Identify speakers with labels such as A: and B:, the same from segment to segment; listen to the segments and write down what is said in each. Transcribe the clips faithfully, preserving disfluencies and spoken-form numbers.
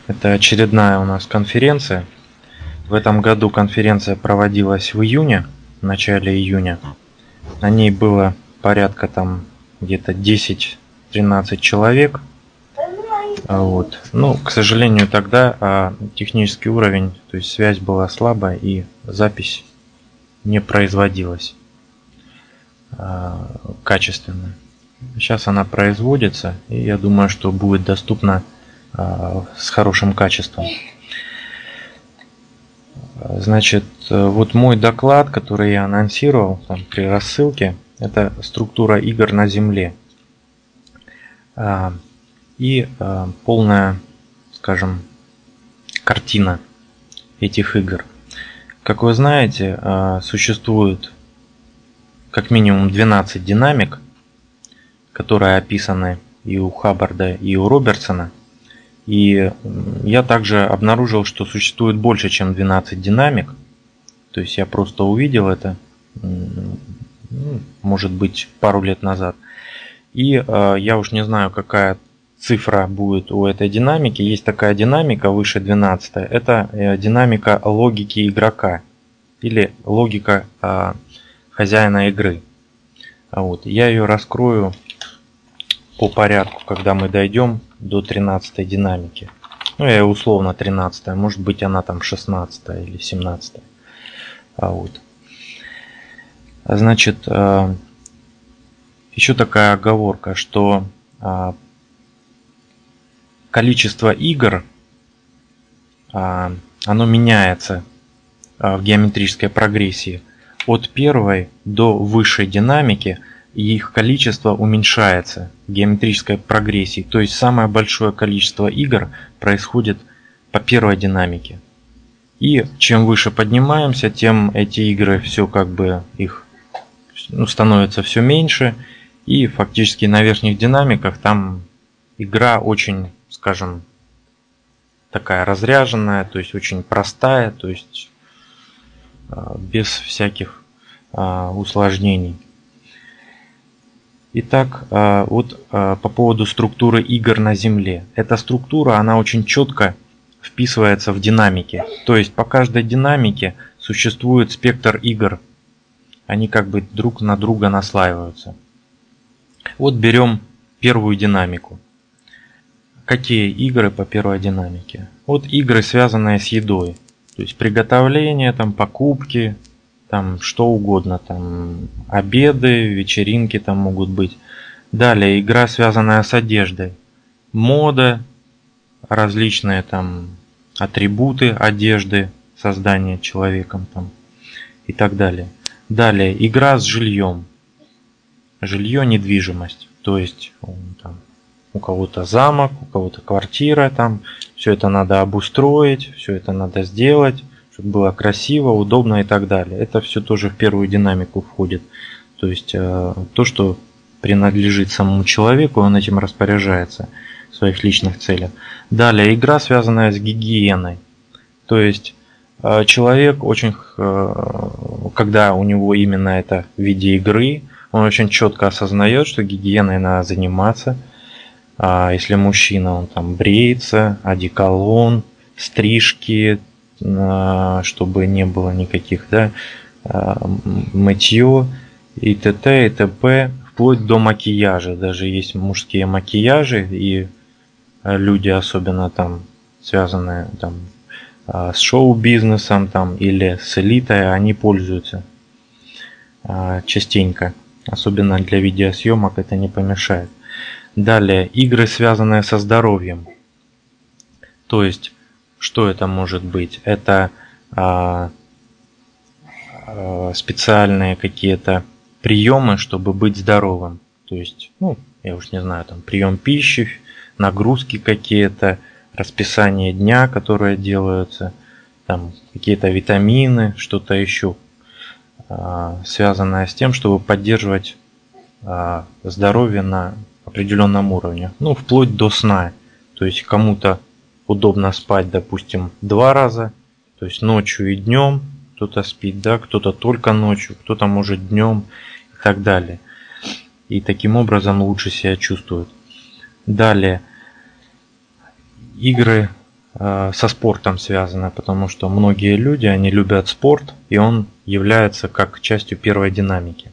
A: Это очередная у нас конференция. В этом году конференция проводилась в июне, в начале июня. На ней было порядка там где-то десять-тринадцать человек. Вот. Ну, к сожалению, тогда а, технический уровень, то есть связь была слабая и запись не производилась а, качественно. Сейчас она производится, и я думаю, что будет доступна а, с хорошим качеством. Значит, вот мой доклад, который я анонсировал там, при рассылке, это структура игр на Земле. А, и а, полная, скажем, картина этих игр. Как вы знаете, а, существует как минимум двенадцать динамик, которые описаны и у Хаббарда, и у Робертсона. И я также обнаружил, что существует больше, чем двенадцать динамик. То есть я просто увидел это, может быть, пару лет назад. И э, я уж не знаю, какая цифра будет у этой динамики. Есть такая динамика выше двенадцати. Это э, динамика логики игрока или логика э, хозяина игры. Вот. Я ее раскрою по порядку, когда мы дойдем до тринадцатой динамики. Ну, я условно тринадцатая, может быть, она там шестнадцатая или семнадцатая. А вот. Значит, еще такая оговорка, что количество игр, оно меняется в геометрической прогрессии от первой до высшей динамики. И их количество уменьшается в геометрической прогрессии. То есть самое большое количество игр происходит по первой динамике. И чем выше поднимаемся, тем эти игры все как бы их ну, становится все меньше. И фактически на верхних динамиках там игра очень, скажем, такая разряженная, то есть очень простая, то есть без всяких усложнений. Итак, вот по поводу структуры игр на Земле. Эта структура, она очень четко вписывается в динамики. То есть по каждой динамике существует спектр игр. Они как бы друг на друга наслаиваются. Вот берем первую динамику. Какие игры по первой динамике? Вот игры, связанные с едой. То есть приготовление, там, покупки, там что угодно, там обеды, вечеринки там могут быть. Далее игра, связанная с одеждой, мода, различные там атрибуты одежды, создание человеком там и так далее. Далее игра с жильем, жилье, недвижимость, то есть там, у кого-то замок, у кого-то квартира, там все это надо обустроить, все это надо сделать, было красиво, удобно и так далее. Это все тоже в первую динамику входит. То есть э, то, что принадлежит самому человеку, он этим распоряжается в своих личных целях. Далее игра, связанная с гигиеной. То есть э, человек очень, э, когда у него именно это в виде игры, он очень четко осознает, что гигиеной надо заниматься. А если мужчина, он там бреется, одеколон, стрижки, чтобы не было никаких, да, мытье и т.д. и т.п. вплоть до макияжа. Даже есть мужские макияжи, и люди, особенно там связанные там с шоу-бизнесом там или с элитой, они пользуются частенько. Особенно для видеосъемок это не помешает. Далее игры, связанные со здоровьем. То есть что это может быть? Это а, а, специальные какие-то приемы, чтобы быть здоровым. То есть, ну, я уж не знаю, там прием пищи, нагрузки какие-то, расписание дня, которые делаются, там какие-то витамины, что-то еще, а, связанное с тем, чтобы поддерживать а, здоровье на определенном уровне. Ну, вплоть до сна. То есть кому-то удобно спать, допустим, два раза, то есть ночью и днем, кто-то спит, да, кто-то только ночью, кто-то может днем и так далее. И таким образом лучше себя чувствует. Далее, игры, э, со спортом связано, потому что многие люди, они любят спорт, и он является как частью первой динамики.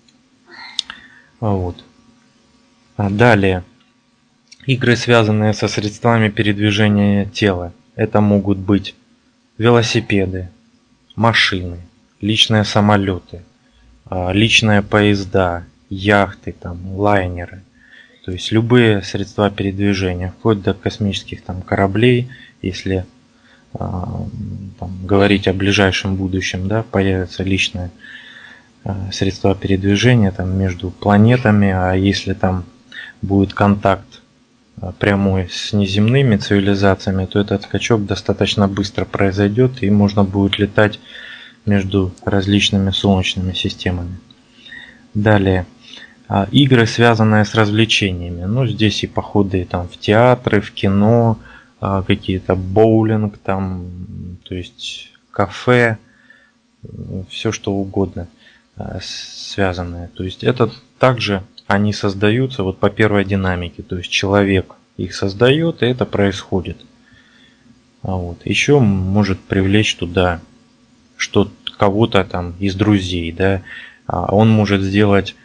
A: Вот. А далее. Игры, связанные со средствами передвижения тела. Это могут быть велосипеды, машины, личные самолеты, личные поезда, яхты, там, лайнеры. То есть любые средства передвижения, вплоть до космических там, кораблей, если там, говорить о ближайшем будущем, да, появятся личные средства передвижения там, между планетами, а если там будет контакт прямой с неземными цивилизациями, то этот скачок достаточно быстро произойдет, и можно будет летать между различными солнечными системами. Далее. Игры, связанные с развлечениями. Ну, здесь и походы там, в театры, в кино, какие-то боулинг, там, то есть кафе, все что угодно связанное. То есть это также они создаются вот по первой динамике. То есть человек их создает, и это происходит. Вот. Еще может привлечь туда что кого-то там из друзей, да, он может сделать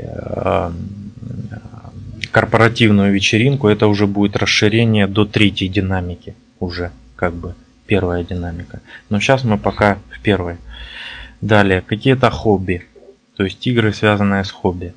A: корпоративную вечеринку, это уже будет расширение до третьей динамики, уже как бы первая динамика. Но сейчас мы пока в первой. Далее, какие-то хобби, то есть игры, связанные с хобби.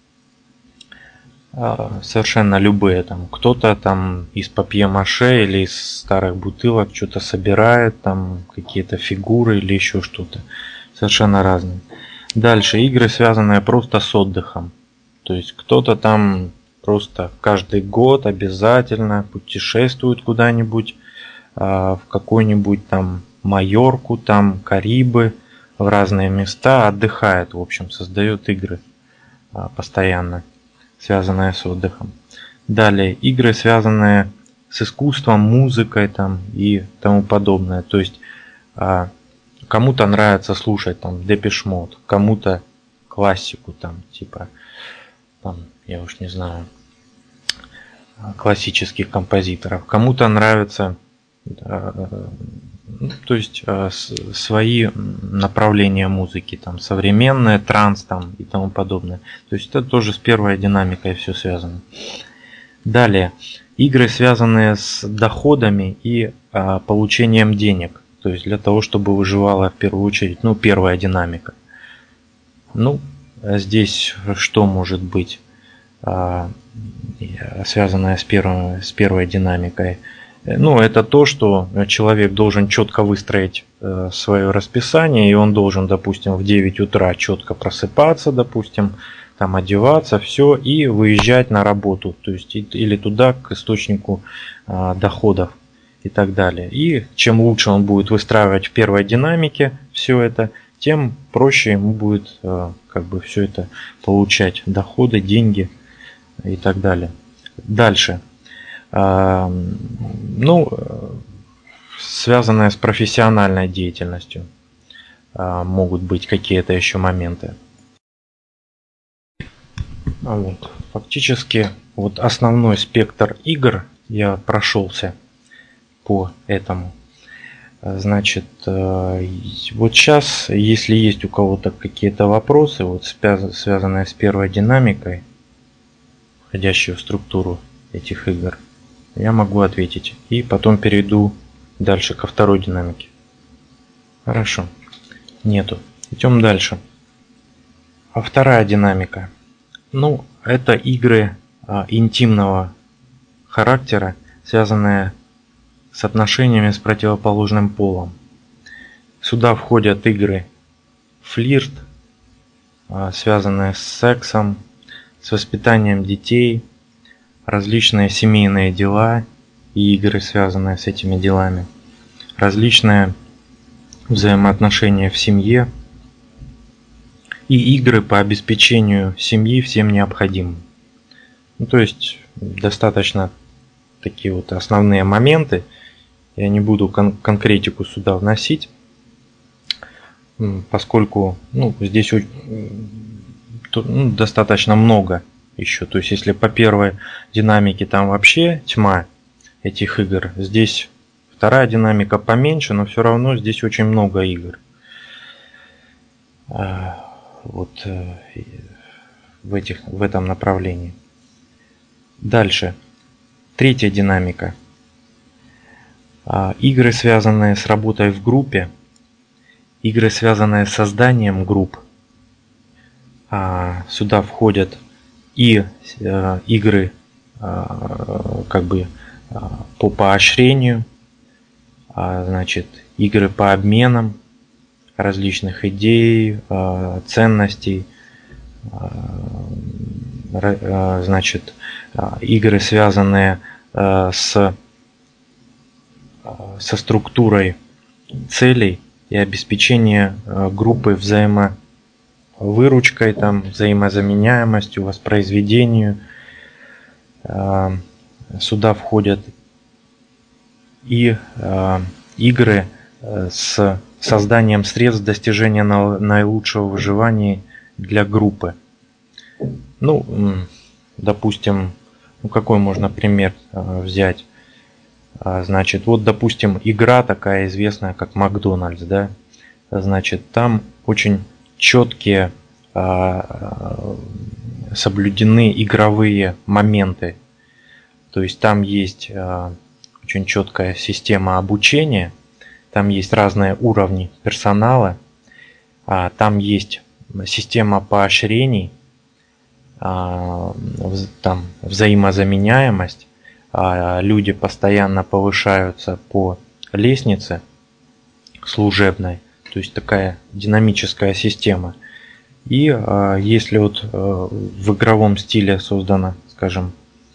A: Совершенно любые, там кто-то там из папье-маше или из старых бутылок что-то собирает, там какие-то фигуры или еще что-то, совершенно разные. Дальше игры, связанные просто с отдыхом, то есть кто-то там просто каждый год обязательно путешествует куда-нибудь в какую-нибудь там Майорку, там Карибы, в разные места, отдыхает, в общем, создает игры постоянно, связанные с отдыхом. Далее, игры, связанные с искусством, музыкой там, и тому подобное. То есть, кому-то нравится слушать там Depeche Mode, кому-то классику, там, типа, там, я уж не знаю, классических композиторов. Кому-то нравится, то есть, свои направления музыки, там, современная, транс там, и тому подобное. То есть это тоже с первой динамикой все связано. Далее, игры, связанные с доходами и а, получением денег. То есть для того, чтобы выживала в первую очередь, ну, первая динамика. Ну, здесь что может быть а, связанное с, первым, с первой динамикой? Ну, это то, что человек должен четко выстроить э, свое расписание, и он должен, допустим, в девять утра четко просыпаться, допустим, там одеваться, все, и выезжать на работу, то есть или туда, к источнику э, доходов и так далее. И чем лучше он будет выстраивать в первой динамике все это, тем проще ему будет э, как бы все это получать, доходы, деньги и так далее. Дальше. Ну, связанная с профессиональной деятельностью, могут быть какие-то еще моменты. Вот. Фактически вот основной спектр игр я прошелся по этому. Значит, вот сейчас, если есть у кого-то какие-то вопросы, вот связанные с первой динамикой, входящие в структуру этих игр, я могу ответить. И потом перейду дальше ко второй динамике. Хорошо. Нету. Идем дальше. А вторая динамика. Ну, это игры а, интимного характера, связанные с отношениями с противоположным полом. Сюда входят игры флирт, а, связанные с сексом, с воспитанием детей, различные семейные дела и игры, связанные с этими делами, различные взаимоотношения в семье и игры по обеспечению семьи всем необходимым. Ну, то есть достаточно такие вот основные моменты. Я не буду кон- конкретику сюда вносить, поскольку ну, здесь ну, достаточно много еще. То есть если по первой динамике там вообще тьма этих игр, здесь Вторая динамика поменьше, но все равно здесь очень много игр. Вот в, этих, в этом направлении. Дальше. Третья динамика. Игры, связанные с работой в группе. Игры, связанные с созданием групп. Сюда входят и игры как бы по поощрению, значит, игры по обменам различных идей, ценностей, значит, игры, связанные с, со структурой целей и обеспечение группы взаимовыручкой, там, взаимозаменяемостью, воспроизведению. Сюда входят и игры с созданием средств достижения наилучшего выживания для группы. Ну, допустим, ну какой можно пример взять? Значит, вот, допустим, игра такая известная, как Макдональдс, да? Значит, там очень четкие соблюдены игровые моменты. То есть там есть очень четкая система обучения, там есть разные уровни персонала, там есть система поощрений, там взаимозаменяемость, люди постоянно повышаются по лестнице служебной, то есть такая динамическая система. И если вот в игровом стиле создана, скажем,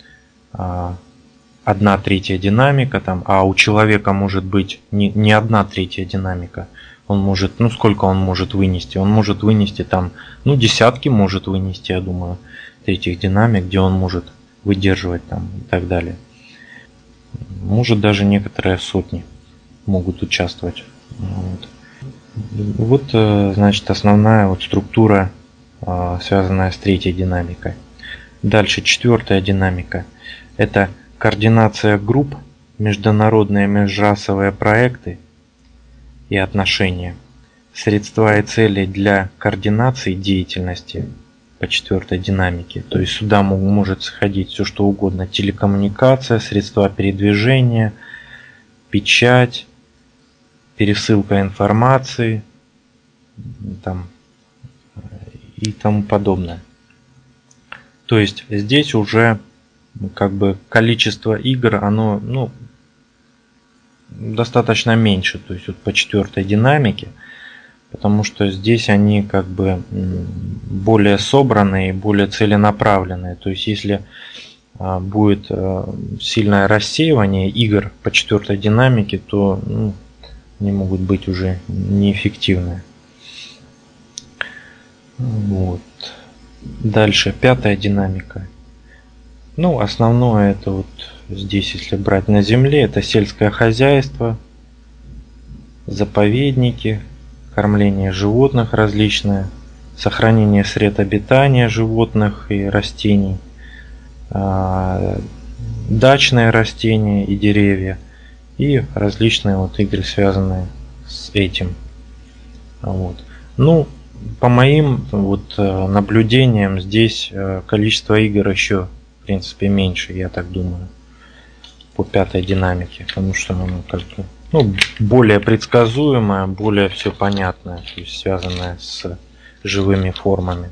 A: одна третья динамика, там, а у человека может быть не, не одна третья динамика. Он может, ну сколько он может вынести? Он может вынести там, ну десятки может вынести, я думаю, третьих динамик, где он может выдерживать там и так далее. Может даже некоторые сотни могут участвовать. Вот, вот значит, основная вот структура, связанная с третьей динамикой. Дальше четвертая динамика. Это координация групп, международные межрасовые проекты и отношения, средства и цели для координации деятельности по четвертой динамике. То есть сюда может сходить все что угодно: телекоммуникация, средства передвижения, печать, пересылка информации там, и тому подобное. То есть здесь уже как бы количество игр, оно, ну, достаточно меньше, то есть вот по четвертой динамике, потому что здесь они как бы более собранные, более целенаправленные. То есть если будет сильное рассеивание игр по четвертой динамике, то, ну, они могут быть уже неэффективны. Вот. Дальше пятая динамика. Ну, основное это вот здесь, если брать на земле, это сельское хозяйство, заповедники, кормление животных различное, сохранение сред обитания животных и растений, дачные растения и деревья, и различные вот игры, связанные с этим. Вот. Ну, по моим вот наблюдениям, здесь количество игр еще в принципе меньше, я так думаю, по пятой динамике, потому что оно как бы, ну, более предсказуемое, более все понятное, то есть связанное с живыми формами.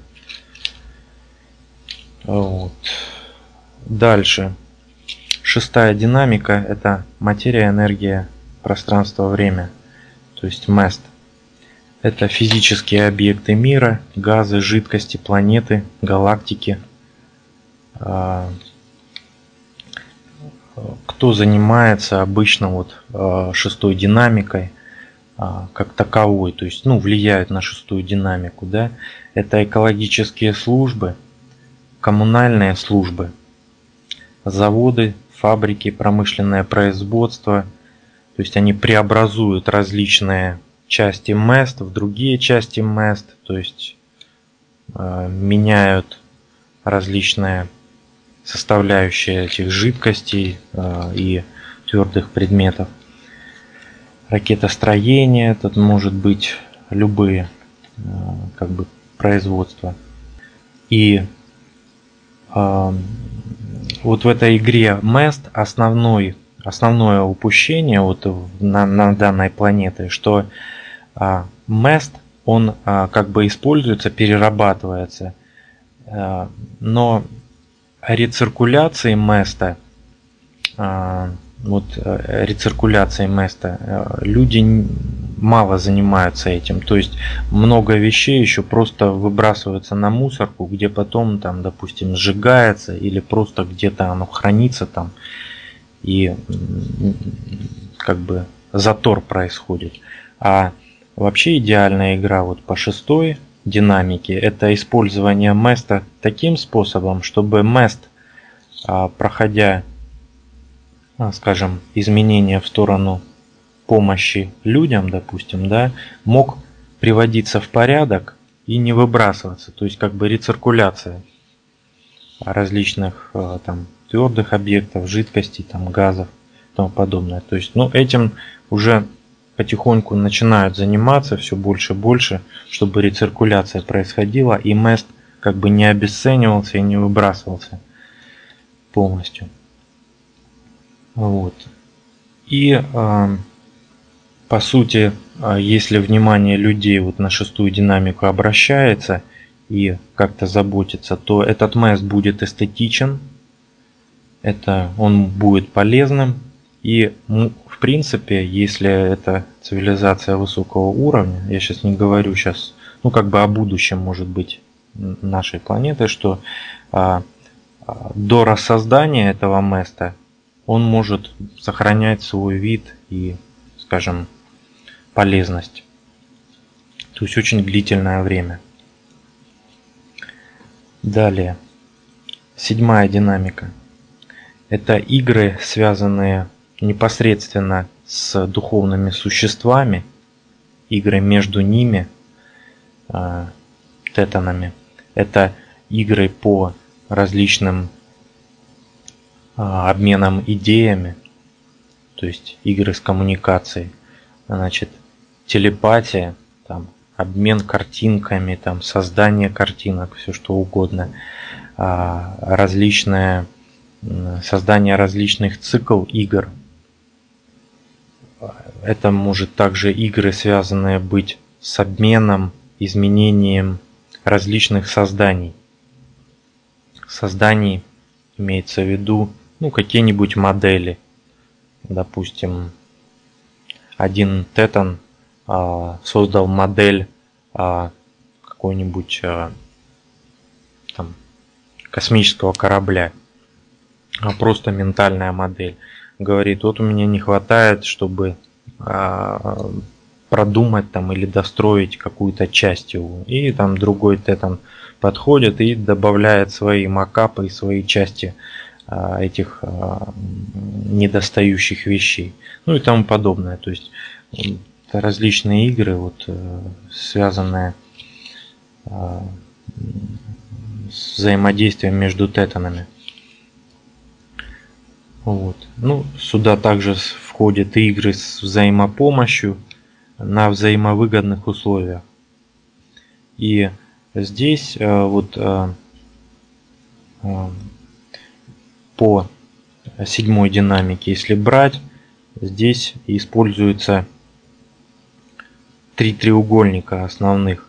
A: Вот. Дальше. Шестая динамика — это материя, энергия, пространство, время, то есть мэст. Это физические объекты мира, газы, жидкости, планеты, галактики. Кто занимается обычно вот шестой динамикой как таковой, то есть, ну, влияют на шестую динамику, да, это экологические службы, коммунальные службы, заводы, фабрики, промышленное производство, то есть они преобразуют различные части мэст в другие части мэст, то есть э, меняют различные составляющие этих жидкостей э, и твердых предметов. ракетостроение, тут может быть любые как бы производства. И э, вот в этой игре Мест основной, основное упущение вот на, на данной планете, что э, Мест, он э, как бы используется, перерабатывается, э, но рециркуляцией Места, э, вот э, рециркуляцией Места э, люди мало занимаются этим, то есть много вещей еще просто выбрасываются на мусорку, где потом там, допустим, сжигается или просто где-то оно хранится там, и как бы затор происходит. А вообще идеальная игра вот по шестой динамике — это использование Места таким способом, чтобы Мест, проходя, скажем, изменения в сторону помощи людям, допустим, да, мог приводиться в порядок и не выбрасываться, то есть как бы рециркуляция различных там твердых объектов, жидкостей, там газов и тому подобное. То есть, ну, этим уже потихоньку начинают заниматься все больше и больше, чтобы рециркуляция происходила и Мест как бы не обесценивался и не выбрасывался полностью. Вот. И э, по сути, если внимание людей вот на шестую динамику обращается и как-то заботится, то этот Мест будет эстетичен, это он будет полезным. И в принципе, если это цивилизация высокого уровня, я сейчас не говорю сейчас, ну как бы о будущем, может быть, нашей планеты, что а, а, до рассоздания этого Места он может сохранять свой вид и, скажем, полезность. То есть очень длительное время. Далее. Седьмая динамика. Это игры, связанные непосредственно с духовными существами, игры между ними, э, тетанами. Это игры по различным э, обменам идеями, то есть игры с коммуникацией. Значит, телепатия, там, обмен картинками, там, создание картинок, все что угодно, э, различное создание различных цикл игр. Это может также игры, связанные быть с обменом, изменением различных созданий. Созданий имеется в виду, ну, какие-нибудь модели. Допустим, один тетан а, создал модель а, какой-нибудь а, там, космического корабля. А просто ментальная модель. Говорит, вот у меня не хватает, чтобы а, продумать там или достроить какую-то часть его. И там другой тетан подходит и добавляет свои макапы и свои части а, этих а, недостающих вещей. Ну и тому подобное. То есть это различные игры, вот, связанные а, с взаимодействием между тетанами. Вот. Ну, сюда также входят игры с взаимопомощью на взаимовыгодных условиях. И здесь вот по седьмой динамике, если брать, здесь используются три треугольника основных.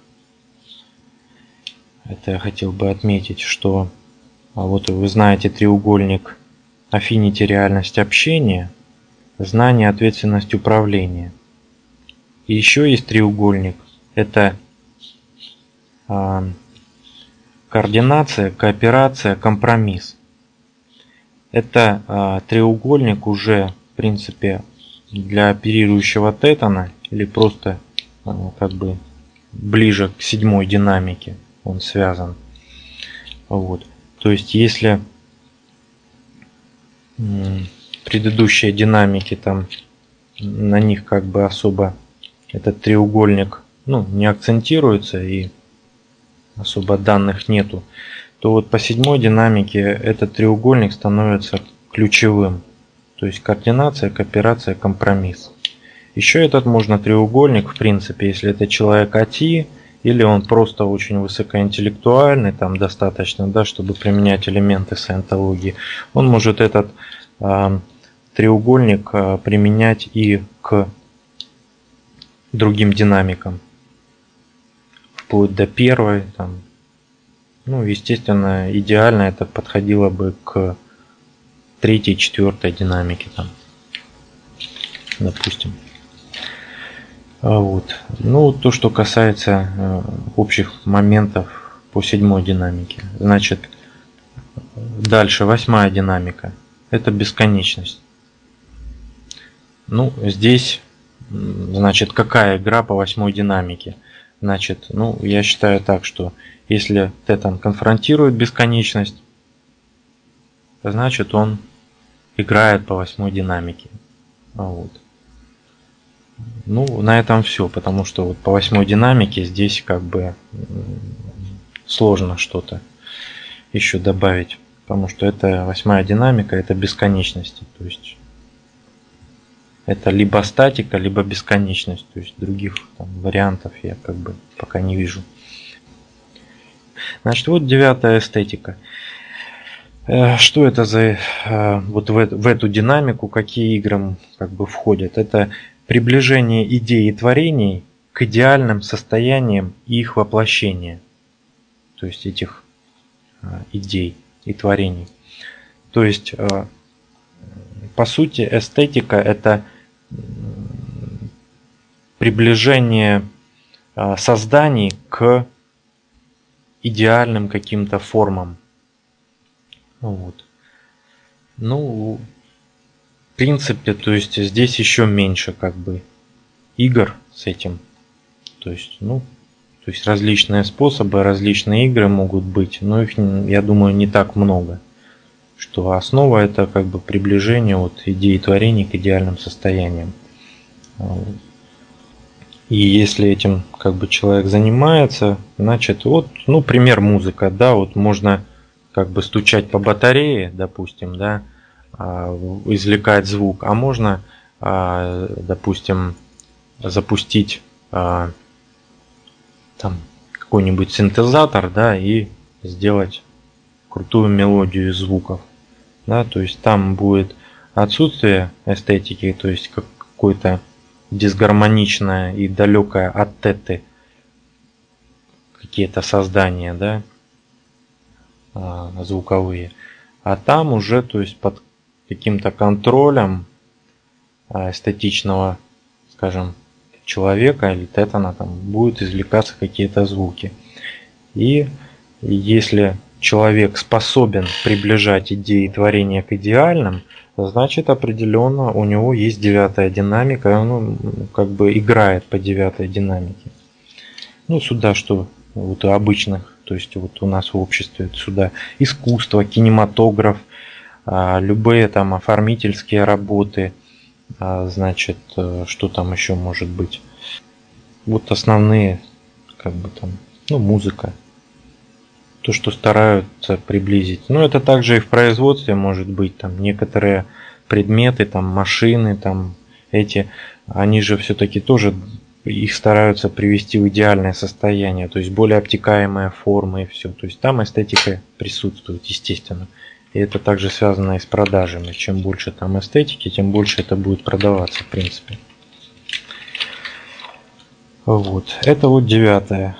A: Это я хотел бы отметить, что вот вы знаете треугольник Affinity — реальность общения, знание — ответственность управления. И еще есть треугольник, это а, координация, кооперация, компромисс. Это а, треугольник уже в принципе для оперирующего тетана или просто а, как бы ближе к седьмой динамике он связан. Вот. То есть если предыдущие динамики там на них как бы особо этот треугольник, ну, не акцентируется и особо данных нету, то вот по седьмой динамике этот треугольник становится ключевым. То есть координация, кооперация, компромисс. Еще этот можно треугольник, в принципе, если это человек эй ти, или он просто очень высокоинтеллектуальный, там достаточно, да, чтобы применять элементы саентологии, он может этот э, треугольник э, применять и к другим динамикам, вплоть до первой. Там. Ну, естественно, идеально это подходило бы к третьей, четвертой динамике, там, допустим. Вот. Ну, то, что касается э, общих моментов по седьмой динамике. Значит, дальше восьмая динамика. Это бесконечность. Ну, здесь, значит, какая игра по восьмой динамике? Значит, ну, я считаю так, что если тетан конфронтирует бесконечность, значит, он играет по восьмой динамике. Вот. Ну, на этом все, потому что вот по восьмой динамике здесь как бы сложно что-то еще добавить, потому что это восьмая динамика, это бесконечности, то есть это либо статика, либо бесконечность, то есть других там вариантов я как бы пока не вижу. Значит, вот девятая эстетика. Что это за вот в, в эту динамику, какие игры как бы входят? Это приближение идей и творений к идеальным состояниям и их воплощение, то есть этих идей и творений. То есть, по сути, эстетика – это приближение созданий к идеальным каким-то формам. Вот. Ну, в принципе, то есть здесь еще меньше как бы игр с этим. То есть, ну, то есть различные способы, различные игры могут быть, но их, я думаю, не так много. Что основа это как бы приближение вот идеи творения к идеальным состояниям. И если этим как бы человек занимается, значит, вот, ну, пример музыка, да, вот можно как бы стучать по батарее, допустим, да, извлекать звук, а можно, допустим, запустить там какой-нибудь синтезатор, да, и сделать крутую мелодию из звуков, да, то есть там будет отсутствие эстетики, то есть какое-то дисгармоничное и далекое от теты какие-то создания, да, звуковые, а там уже, то есть под каким-то контролем эстетичного, скажем, человека или тетана там будут извлекаться какие-то звуки. И если человек способен приближать идеи творения к идеальным, значит определенно у него есть девятая динамика, и он как бы играет по девятой динамике. Ну сюда что вот у обычных, то есть вот у нас в обществе сюда искусство, кинематограф, любые там оформительские работы, значит, что там еще может быть. Вот основные, как бы там, ну, музыка. То, что стараются приблизить. Ну, это также и в производстве может быть. Там некоторые предметы, там машины, там эти, они же все-таки тоже их стараются привести в идеальное состояние. То есть более обтекаемые формы и все. То есть там эстетика присутствует, естественно. И это также связано и с продажами. Чем больше там эстетики, тем больше это будет продаваться, в принципе. Вот. Это вот девятая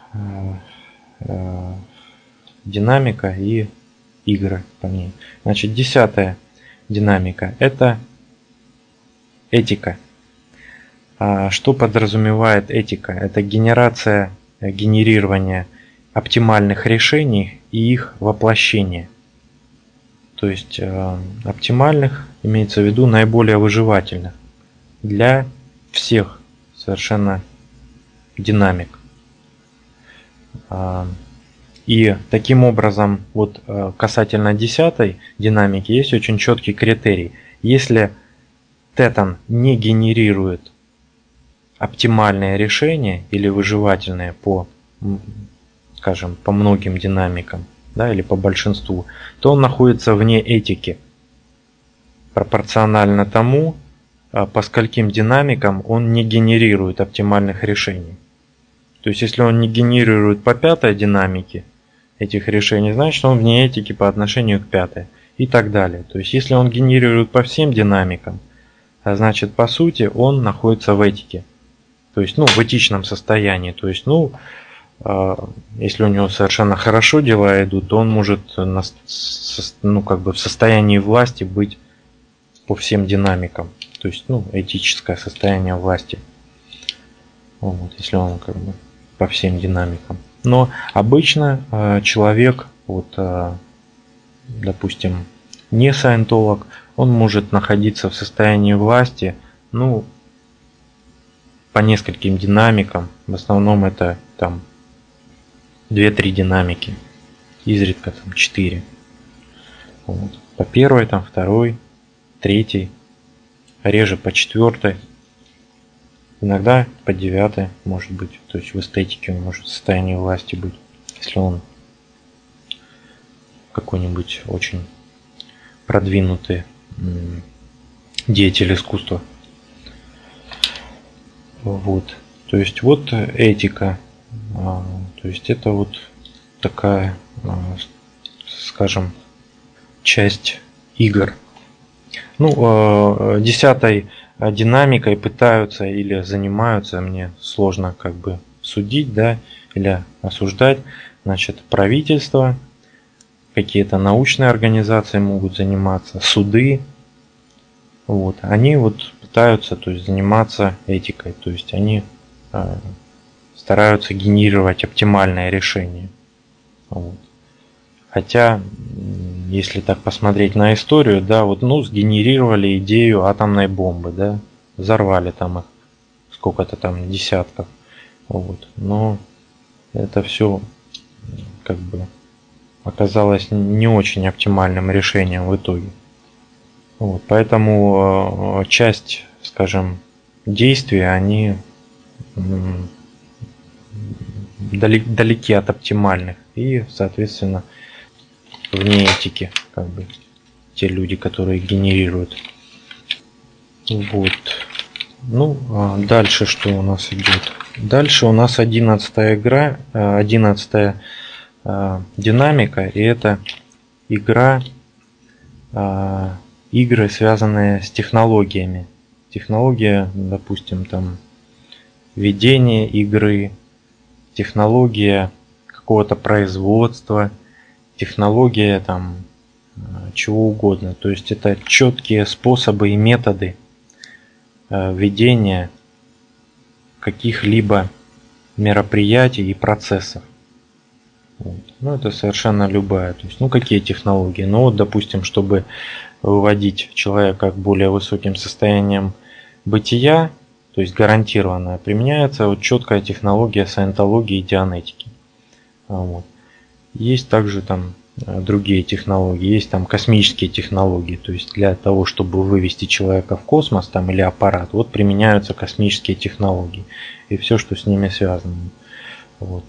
A: динамика и игры по ней. Значит, десятая динамика – это этика. А что подразумевает этика? Это генерация, генерирование оптимальных решений и их воплощение. То есть э, оптимальных имеется в виду наиболее выживательных для всех совершенно динамик. Э, и таким образом, вот э, касательно десятой динамики, есть очень четкий критерий. Если тетан не генерирует оптимальные решения или выживательные по, скажем, по многим динамикам, да, или по большинству, то он находится вне этики. Пропорционально тому, по скольким динамикам он не генерирует оптимальных решений. То есть, если он не генерирует по пятой динамике этих решений, значит, он вне этики по отношению к пятой и так далее. То есть, если он генерирует по всем динамикам, значит, по сути, он находится в этике. То есть, ну, в этичном состоянии. То есть, ну, если у него совершенно хорошо дела идут, то он может, ну, как бы в состоянии власти быть по всем динамикам. То есть, ну, этическое состояние власти. Вот, если он как бы по всем динамикам. Но обычно э, человек, вот, э, допустим, не саентолог, он может находиться в состоянии власти, ну, по нескольким динамикам. В основном это там две-три динамики, изредка там четыре. Вот. По первой, там второй, третий, реже по четвертой. Иногда по девятой может быть, то есть в эстетике он может в состоянии власти быть, если он какой-нибудь очень продвинутый деятель искусства. Вот, то есть вот этика, то есть это вот такая, скажем, часть игр. Ну, десятой динамикой пытаются или занимаются, мне сложно как бы судить, да, или осуждать, значит, правительство, какие-то научные организации могут заниматься, суды, вот, они вот пытаются, то есть, заниматься этикой, то есть они э, стараются генерировать оптимальное решение, вот. Хотя, если так посмотреть на историю, да, вот, ну, сгенерировали идею атомной бомбы, да, взорвали там их, сколько-то там десятков, вот, но это все, как бы, оказалось не очень оптимальным решением в итоге. Вот, поэтому часть, скажем, действий, они далеки от оптимальных и, соответственно, вне этики, как бы, те люди, которые генерируют. Вот. Ну, а дальше что у нас идет? Дальше у нас одиннадцатая игра, одиннадцатая динамика, и это игра, игры, связанные с технологиями. Технология, допустим, там ведение игры, технология какого-то производства, технология там чего угодно. То есть это четкие способы и методы ведения каких-либо мероприятий и процессов. Вот. Ну, это совершенно любая. То есть, ну, какие технологии? Ну, вот, допустим, чтобы выводить человека к более высоким состояниям бытия, то есть гарантированно, применяется вот четкая технология саентологии и дианетики. Вот. Есть также там другие технологии, есть там космические технологии, то есть для того, чтобы вывести человека в космос там, или аппарат, вот применяются космические технологии и все, что с ними связано. Вот.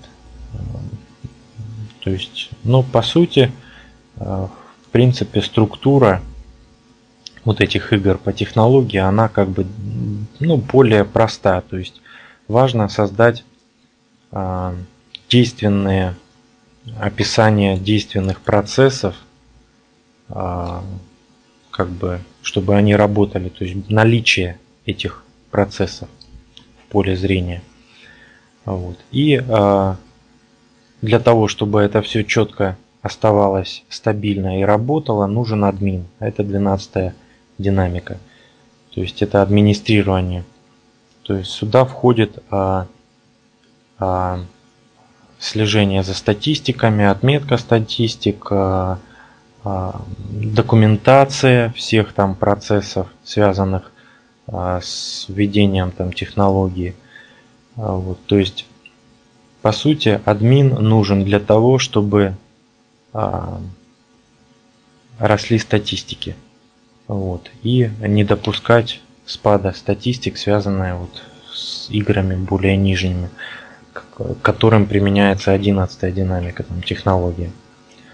A: То есть, ну, по сути, в принципе, структура вот этих игр по технологии, она как бы, ну, более проста. То есть важно создать а, действенные описания действенных процессов, а, как бы, чтобы они работали, то есть наличие этих процессов в поле зрения. Вот. И а, для того, чтобы это все четко оставалось стабильно и работало, нужен админ. Это двенадцатая динамика. То есть это администрирование. То есть сюда входит а, а, слежение за статистиками, отметка статистик, а, а, документация всех там процессов, связанных а, с введением там технологии. А, вот, то есть по сути, админ нужен для того, чтобы а, росли статистики, вот, и не допускать спада статистик, связанные вот с играми более нижними, к которым применяется одиннадцатая динамика, там, технология.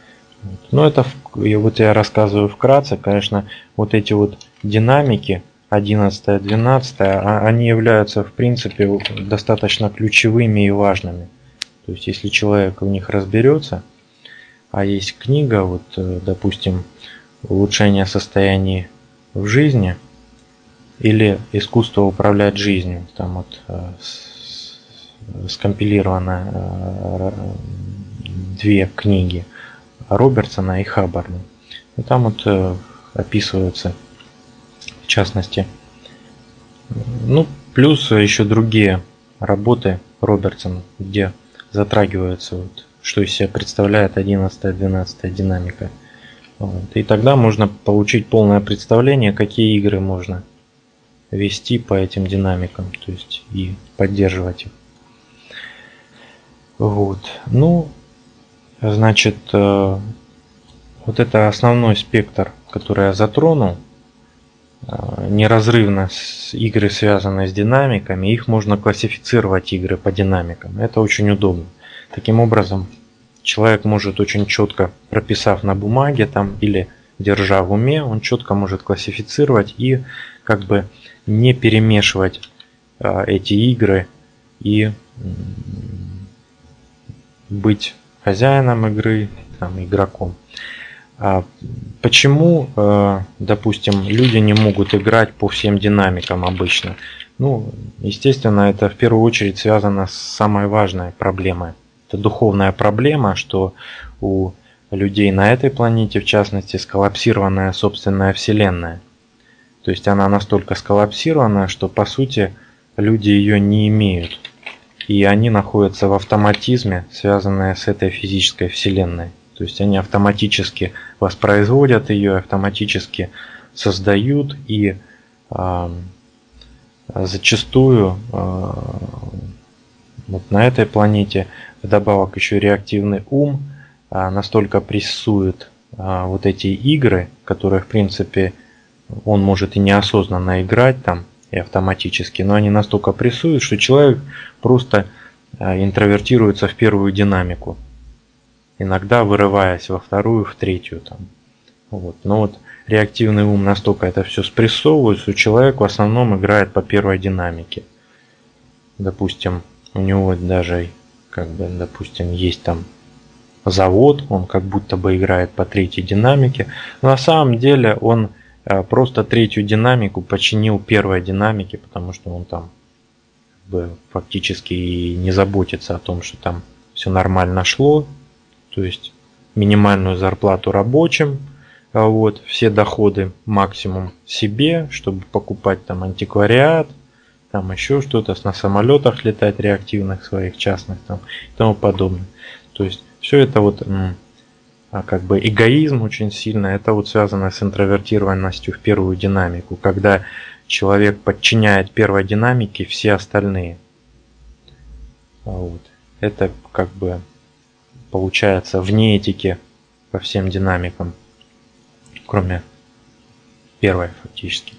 A: Вот. Но это вот я рассказываю вкратце, конечно, вот эти вот динамики одиннадцатое, двенадцатое, они являются в принципе достаточно ключевыми и важными. То есть если человек в них разберется, а есть книга, вот, допустим, улучшение состояния в жизни или искусство управлять жизнью, там вот скомпилировано две книги Робертсона и Хаббарда. И там вот описываются, в частности, ну, плюс еще другие работы Робертсона, где затрагиваются, вот, что из себя представляет одиннадцатая, двенадцатая динамика. Вот. И тогда можно получить полное представление, какие игры можно вести по этим динамикам, то есть и поддерживать их. Вот. Ну, значит, вот это основной спектр, который я затронул. Неразрывно с игры, связанные с динамиками, их можно классифицировать, игры по динамикам. Это очень удобно. Таким образом, человек может очень четко, прописав на бумаге там или держа в уме, он четко может классифицировать и как бы не перемешивать а, эти игры и м, быть хозяином игры, там, игроком. А почему, э, допустим, люди не могут играть по всем динамикам обычно? Ну, естественно, это в первую очередь связано с самой важной проблемой. Это духовная проблема, что у людей на этой планете, в частности, сколлапсированная собственная Вселенная. То есть она настолько сколлапсирована, что по сути люди ее не имеют. И они находятся в автоматизме, связанные с этой физической Вселенной. То есть они автоматически воспроизводят ее, автоматически создают, и э, зачастую э, вот на этой планете вдобавок еще реактивный ум э, настолько прессует э, вот эти игры, которые в принципе он может и неосознанно играть там и автоматически, но они настолько прессуют, что человек просто э, интровертируется в первую динамику. Иногда вырываясь во вторую, в третью. Там. Вот. Но вот реактивный ум настолько это все спрессовывает, что человек в основном играет по первой динамике. Допустим, у него даже, как бы, допустим, есть там завод, он как будто бы играет по третьей динамике. Но на самом деле он просто третью динамику подчинил первой динамике, потому что он там как бы, фактически и не заботится о том, что там все нормально шло. То есть минимальную зарплату рабочим, вот, все доходы максимум себе, чтобы покупать там антиквариат, там еще что-то, на самолетах летать реактивных своих частных там и тому подобное. То есть все это вот как бы эгоизм очень сильно, это вот связано с интровертированностью в первую динамику, когда человек подчиняет первой динамике все остальные. Вот. Это как бы получается вне этики по всем динамикам, кроме первой фактически.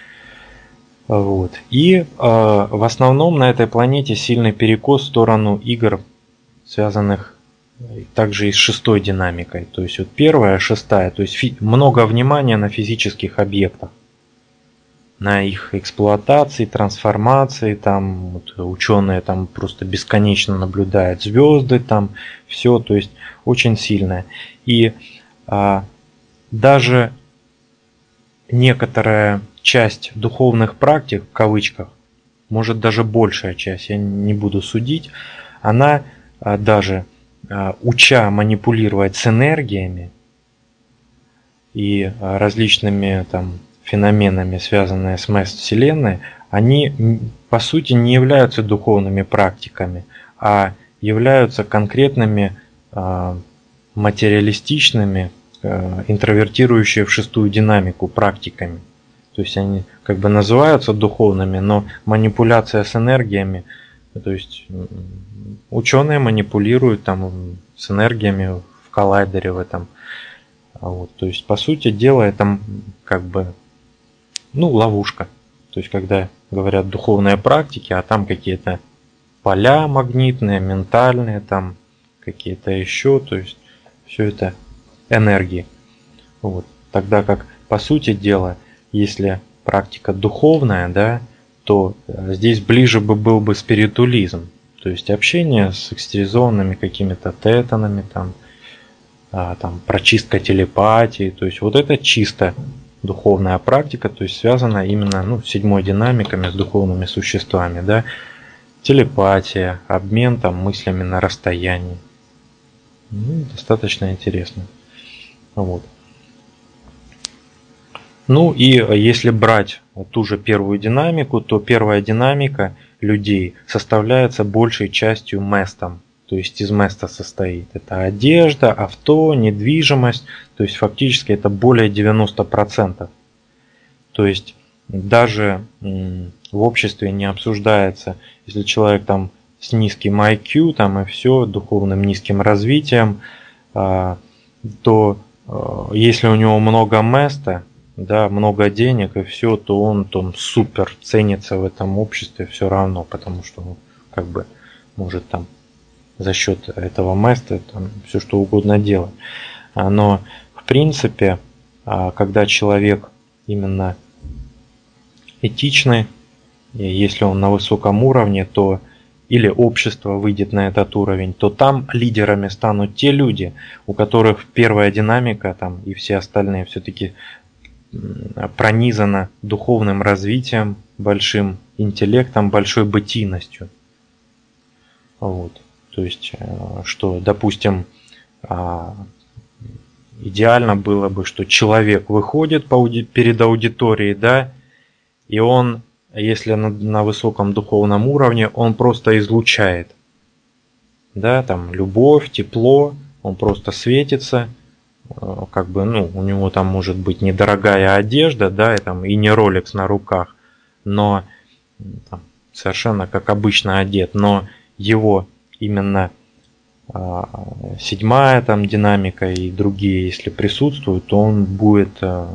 A: Вот. И э, в основном на этой планете сильный перекос в сторону игр, связанных также и с шестой динамикой. То есть вот первая, шестая, то есть фи- много внимания на физических объектах, на их эксплуатации, трансформации, там вот, ученые там просто бесконечно наблюдают звезды, там все, то есть очень сильное. И а, даже некоторая часть духовных практик, в кавычках, может даже большая часть, я не буду судить, она а, даже а, уча манипулировать с энергиями и а, различными там феноменами, связанные с масс-вселенной, они по сути не являются духовными практиками, а являются конкретными э, материалистичными, э, интровертирующие в шестую динамику практиками. То есть они как бы называются духовными, но манипуляция с энергиями, то есть ученые манипулируют там с энергиями в коллайдере в этом. Вот, то есть по сути дела это как бы ну, ловушка. То есть, когда говорят духовные практики, а там какие-то поля магнитные, ментальные, там какие-то еще, то есть, все это энергии. Вот. Тогда как, по сути дела, если практика духовная, да, то здесь ближе бы был бы спиритуализм. То есть общение с экстеризованными какими-то тетанами, там, а, там, прочистка телепатии. То есть вот это чисто духовная практика, то есть связана именно, ну, с седьмой динамиками, с духовными существами, да. Телепатия, обмен там мыслями на расстоянии. Ну, достаточно интересно. Вот. Ну и если брать ту же первую динамику, то первая динамика людей составляется большей частью местом, то есть из места состоит. Это одежда, авто, недвижимость, то есть фактически это более девяноста процентов. То есть даже в обществе не обсуждается, если человек там с низким ай кью там и все, духовным низким развитием, то если у него много места, да, много денег и все, то он там супер ценится в этом обществе все равно, потому что он как бы может там за счет этого места там все что угодно делать. Но в принципе, когда человек именно этичный, если он на высоком уровне, то или общество выйдет на этот уровень, то там лидерами станут те люди, у которых первая динамика там и все остальные все-таки пронизана духовным развитием, большим интеллектом, большой бытийностью. Вот. То есть, что, допустим, идеально было бы, что человек выходит перед аудиторией, да, и он, если на, на высоком духовном уровне, он просто излучает, да, там любовь, тепло, он просто светится. Как бы, ну, у него там может быть недорогая одежда, да, и, там, и не Rolex на руках, но там, совершенно как обычно одет, но его именно а, седьмая там динамика и другие, если присутствуют, то он будет а,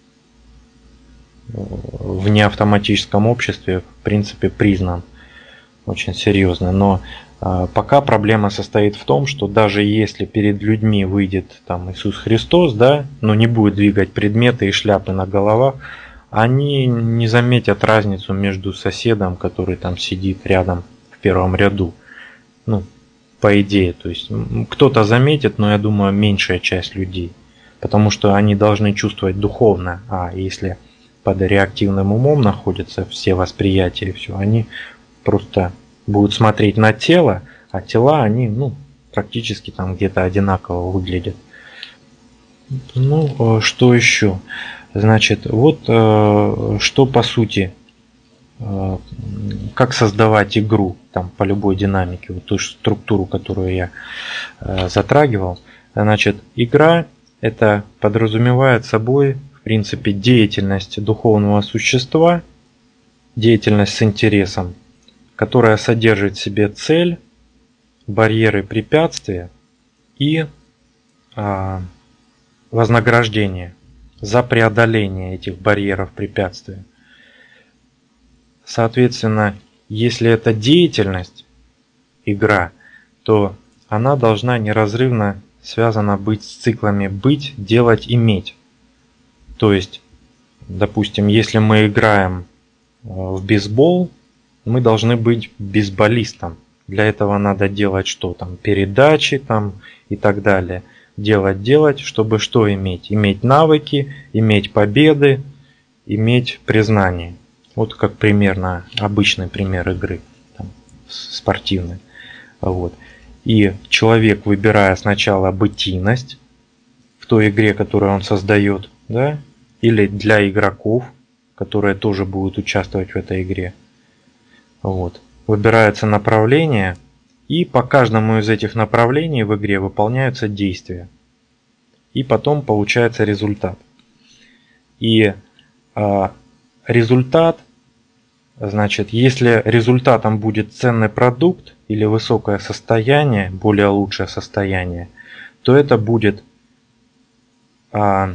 A: в неавтоматическом обществе, в принципе, признан очень серьезно, но пока проблема состоит в том, что даже если перед людьми выйдет там Иисус Христос, да, но не будет двигать предметы и шляпы на головах, они не заметят разницу между соседом, который там сидит рядом в первом ряду. Ну, по идее, то есть кто-то заметит, но я думаю, меньшая часть людей, потому что они должны чувствовать духовно, а если под реактивным умом находятся все восприятия и все, они просто будут смотреть на тело, а тела, они, ну, практически там где-то одинаково выглядят. Ну, что еще? Значит, вот что по сути, как создавать игру там по любой динамике, вот ту структуру, которую я затрагивал. Значит, игра это подразумевает собой, в принципе, деятельность духовного существа, деятельность с интересом, которая содержит в себе цель, барьеры, препятствия и а, вознаграждение за преодоление этих барьеров, препятствий. Соответственно, если это деятельность, игра, то она должна неразрывно связана быть с циклами быть, делать, иметь. То есть, допустим, если мы играем в бейсбол, мы должны быть бейсболистом. Для этого надо делать что там, передачи там и так далее. Делать, делать, чтобы что иметь? Иметь навыки, иметь победы, иметь признание. Вот как примерно обычный пример игры там, спортивной. Вот. И человек, выбирая сначала бытийность в той игре, которую он создает, да, или для игроков, которые тоже будут участвовать в этой игре, вот, выбирается направление, и по каждому из этих направлений в игре выполняются действия. И потом получается результат. И а, результат, значит, если результатом будет ценный продукт или высокое состояние, более лучшее состояние, то это будет, а,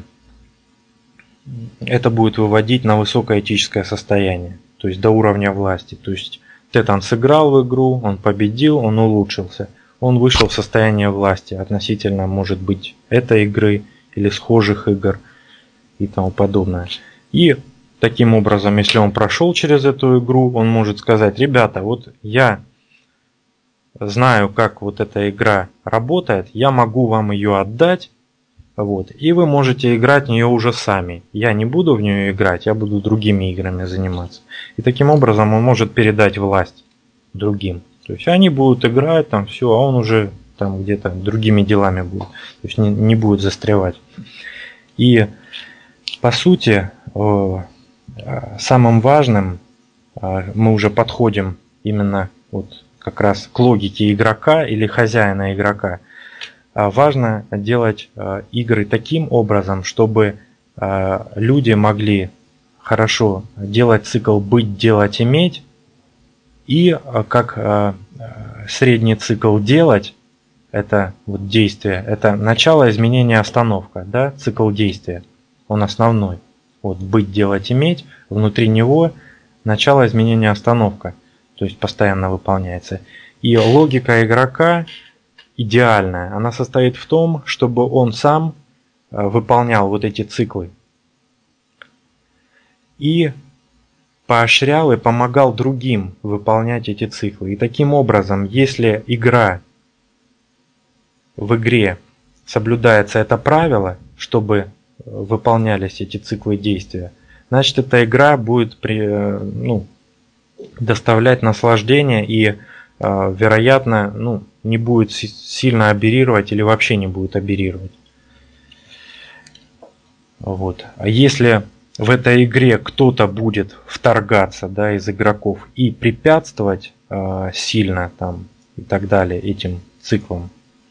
A: это будет выводить на высокое этическое состояние. То есть до уровня власти. То есть Тетан сыграл в игру, он победил, он улучшился. Он вышел в состояние власти относительно, может быть, этой игры или схожих игр и тому подобное. И таким образом, если он прошел через эту игру, он может сказать: ребята, вот я знаю, как вот эта игра работает, я могу вам ее отдать, вот, и вы можете играть в нее уже сами. Я не буду в нее играть, я буду другими играми заниматься. И таким образом он может передать власть другим. То есть они будут играть, там все, а он уже там где-то другими делами будет. То есть не, не будет застревать. И по сути, самым важным, мы уже подходим именно вот как раз к логике игрока или хозяина игрока. Важно делать игры таким образом, чтобы люди могли хорошо делать цикл быть, делать, иметь, и как средний цикл делать, это вот действие, это начало, изменение, остановка, да, цикл действия, он основной. Вот быть, делать, иметь, внутри него начало, изменение, остановка, то есть постоянно выполняется. И логика игрока идеальная, она состоит в том, чтобы он сам выполнял вот эти циклы и поощрял и помогал другим выполнять эти циклы. И таким образом, если игра в игре соблюдается это правило, чтобы выполнялись эти циклы действия, значит, эта игра будет при, ну, доставлять наслаждение и, вероятно, ну, не будет сильно аберрировать или вообще не будет аберрировать. Вот. А если в этой игре кто-то будет вторгаться, да, из игроков и препятствовать э, сильно там и так далее этим циклам,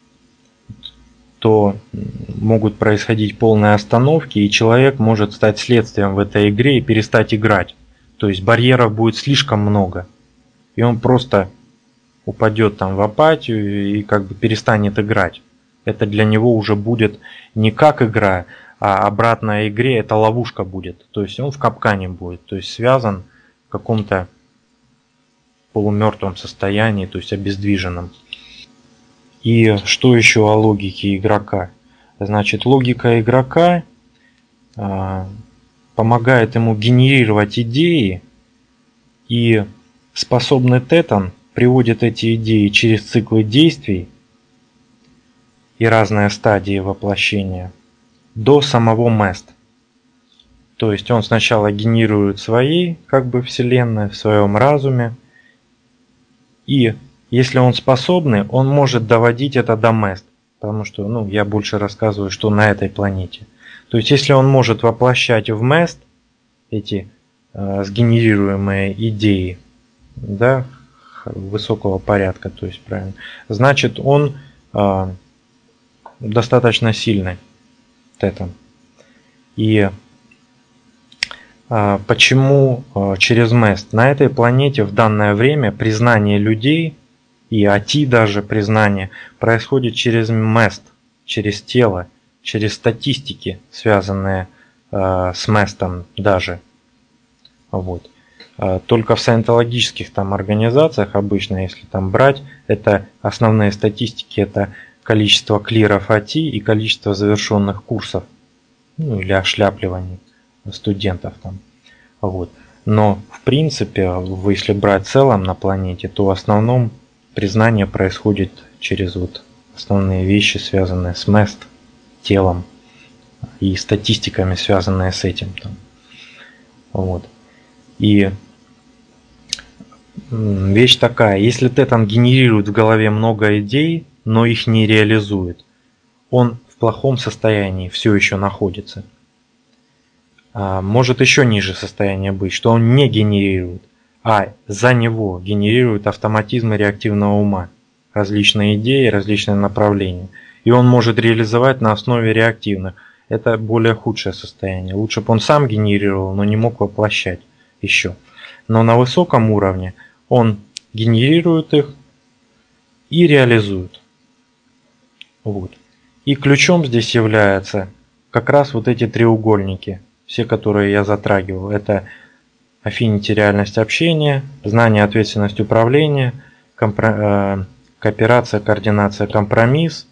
A: то могут происходить полные остановки, и человек может стать следствием в этой игре и перестать играть. То есть барьеров будет слишком много, и он просто упадет там в апатию и как бы перестанет играть. Это для него уже будет не как игра, а обратная игре это ловушка будет. То есть он в капкане будет, то есть связан в каком-то полумертвом состоянии, то есть обездвиженном. И что еще о логике игрока? Значит, логика игрока э, помогает ему генерировать идеи, и способный тетан приводит эти идеи через циклы действий и разные стадии воплощения до самого мест. То есть он сначала генерирует свои как бы вселенные в своем разуме, и если он способный, он может доводить это до мест, потому что, ну, я больше рассказываю, что на этой планете. То есть если он может воплощать в мест эти э, сгенерируемые идеи, да, высокого порядка, то есть правильно, значит он э, достаточно сильный тетан. И э, почему э, через мест? На этой планете в данное время признание людей и ати даже признание происходит через мест, через тело, через статистики, связанные э, с местом даже. Вот. Только в саентологических там организациях обычно, если там брать, это основные статистики, это количество клиров ати и количество завершенных курсов, ну или ошляпливаний студентов там. Вот. Но в принципе, если брать в целом на планете, то в основном признание происходит через вот основные вещи, связанные с мест, телом и статистиками, связанные с этим там. Вот. И вещь такая, если тетан генерирует в голове много идей, но их не реализует, он в плохом состоянии все еще находится. А может еще ниже состояние быть, что он не генерирует, а за него генерирует автоматизмы реактивного ума, различные идеи, различные направления. И он может реализовать на основе реактивных. Это более худшее состояние. Лучше бы он сам генерировал, но не мог воплощать еще. Но на высоком уровне он генерирует их и реализует. Вот. И ключом здесь являются как раз вот эти треугольники, все, которые я затрагивал. Это affinity, реальность общения, знание, ответственность, управление, компро... кооперация, координация, компромисс,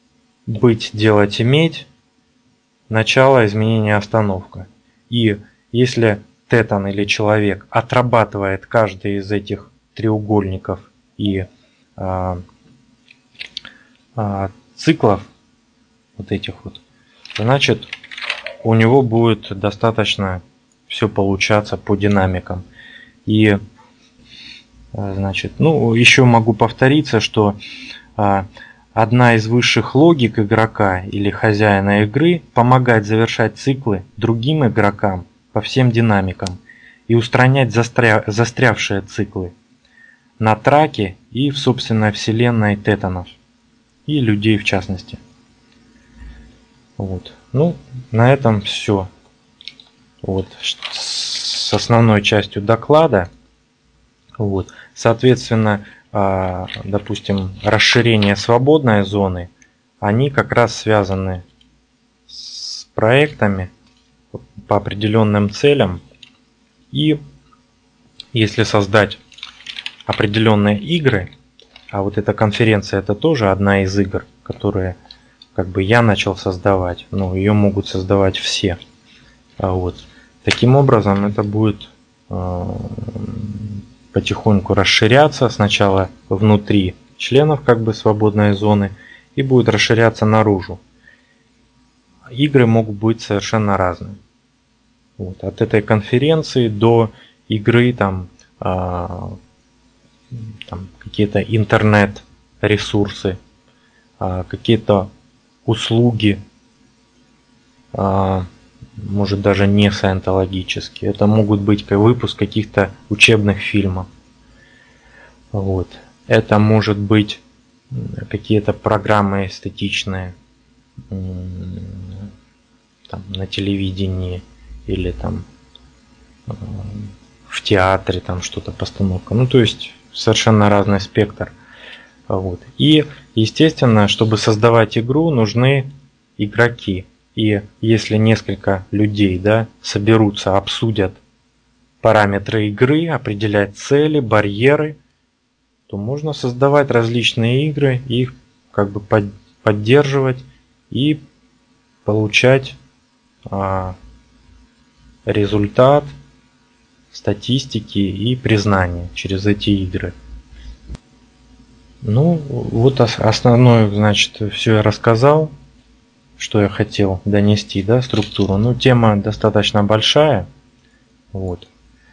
A: быть, делать, иметь, начало, изменение, остановка. И если тетан или человек отрабатывает каждый из этих треугольников и а, а, циклов, вот этих вот, значит, у него будет достаточно все получаться по динамикам. И, значит, ну, еще могу повториться, что а, одна из высших логик игрока или хозяина игры помогать завершать циклы другим игрокам по всем динамикам и устранять застря... застрявшие циклы на траке и в собственной вселенной тетанов и людей в частности. Вот. Ну, на этом все. Вот. С основной частью доклада. Вот. Соответственно, допустим, расширение свободной зоны, они как раз связаны с проектами по определенным целям. И если создать определенные игры, а вот эта конференция это тоже одна из игр, которые как бы я начал создавать, но ее могут создавать все. Вот. Таким образом это будет потихоньку расширяться сначала внутри членов как бы свободной зоны и будет расширяться наружу. Игры могут быть совершенно разные. Вот. От этой конференции до игры там, а, там какие-то интернет-ресурсы, а, какие-то услуги, а, может даже не саентологические. Это могут быть как выпуск каких-то учебных фильмов. Вот. Это может быть какие-то программы эстетичные там, на телевидении или там в театре там что-то постановка. Ну то есть совершенно разный спектр. Вот. И естественно, чтобы создавать игру, нужны игроки. И если несколько людей, да, соберутся, обсудят параметры игры, определять цели, барьеры, то можно создавать различные игры, их как бы под, поддерживать и получать а, результат, статистики и признание через эти игры. Ну, вот основное, значит, все я рассказал. Что я хотел донести, да, структуру. Ну, тема достаточно большая. Вот.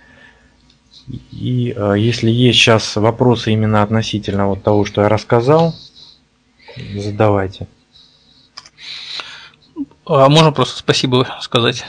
A: И э, если есть сейчас вопросы именно относительно вот того, что я рассказал, задавайте.
B: А можно просто спасибо сказать?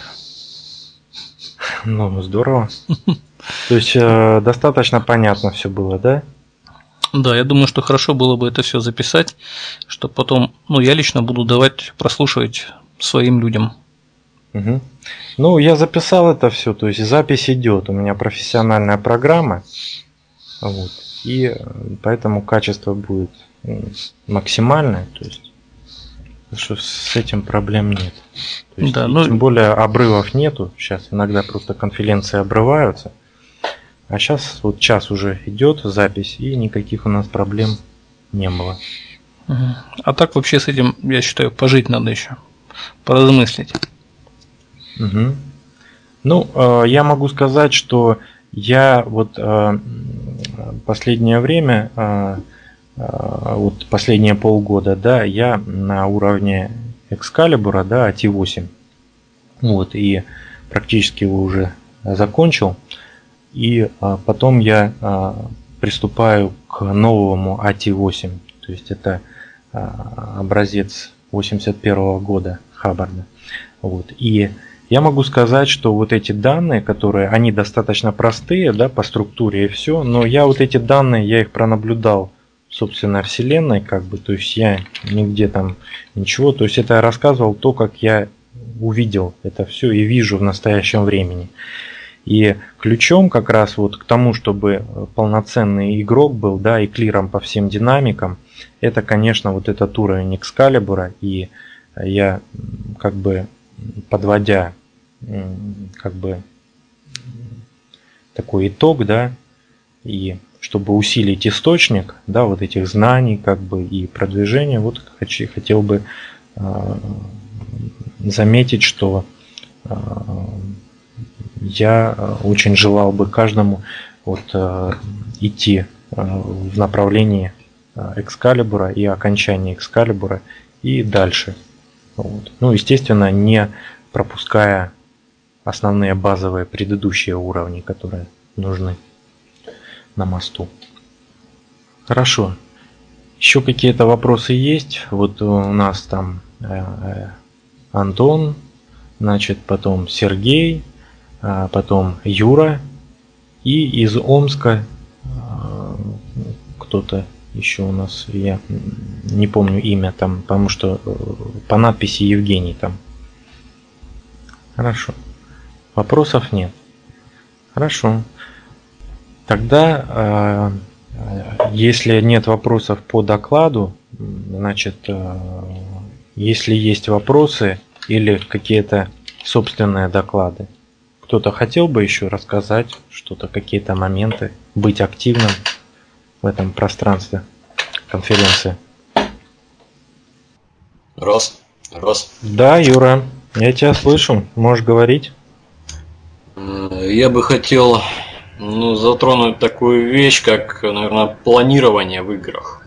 A: Ну, здорово. То есть э, достаточно понятно все было, да?
B: Да, я думаю, что хорошо было бы это все записать, чтобы потом, ну, я лично буду давать прослушивать своим людям.
A: Угу. Ну, я записал это все, то есть запись идет, у меня профессиональная программа, вот, и поэтому качество будет максимальное, то есть что с этим проблем нет. То есть, да, ну... Тем более обрывов нету, сейчас иногда просто конференции обрываются. А сейчас вот час уже идет запись, и никаких у нас проблем не было.
B: А так вообще с этим, я считаю, пожить надо еще, поразмыслить.
A: Угу. Ну, э, я могу сказать, что я вот э, последнее время, э, э, вот последние полгода, да, я на уровне Экскалибура, да, эй ти восемь. Вот, и практически его уже закончил. И а, потом я а, приступаю к новому эй ти восемь, то есть это а, образец восемьдесят первого года Хаббарда. Вот. И я могу сказать, что вот эти данные, которые, они достаточно простые, да, по структуре и все, но я вот эти данные, я их пронаблюдал в собственной вселенной, как бы, то есть я нигде там ничего, то есть это я рассказывал то, как я увидел это все и вижу в настоящем времени. И ключом как раз вот к тому, чтобы полноценный игрок был, да, и клиром по всем динамикам, это, конечно, вот этот уровень Экскалибура. И я как бы подводя как бы такой итог, да, и чтобы усилить источник, да, вот этих знаний, как бы и продвижения, вот хочу, хотел бы э, заметить, что э, я очень желал бы каждому вот, идти в направлении Экскалибура и окончания Экскалибура и дальше. Вот. Ну, естественно, не пропуская основные базовые предыдущие уровни, которые нужны на мосту. Хорошо. Еще какие-то вопросы есть? Вот у нас там э, Антон, значит, потом Сергей, э, потом Юра и из Омска э, кто-то еще у нас, я не помню имя там, потому что э, по надписи Евгений там. Хорошо. Вопросов нет. Хорошо. Тогда, если нет вопросов по докладу, значит, если есть вопросы или какие-то собственные доклады, кто-то хотел бы еще рассказать что-то, какие-то моменты, быть активным в этом пространстве конференции?
C: Раз, раз.
A: Да, Юра, я тебя слышу, можешь говорить.
C: Я бы хотел ну, затронуть такую вещь, как, наверное, планирование в играх.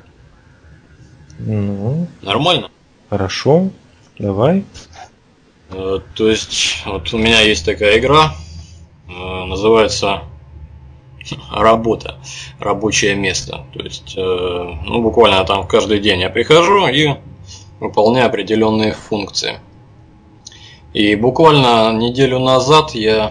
A: Ну,
C: нормально?
A: Хорошо, давай.
C: То есть, вот у меня есть такая игра, называется работа, рабочее место. То есть, ну, буквально там каждый день я прихожу и выполняю определенные функции. И буквально неделю назад я,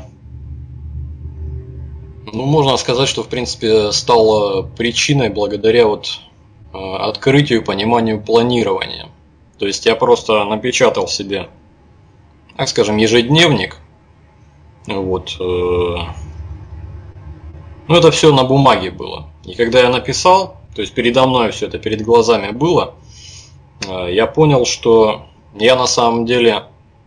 C: ну, можно сказать, что в принципе стало причиной благодаря вот открытию, пониманию планирования. То есть я просто напечатал себе, так скажем, ежедневник. Вот. Ну, это все на бумаге было. И когда я написал, то есть передо мной все это перед глазами было, я понял, что я на самом деле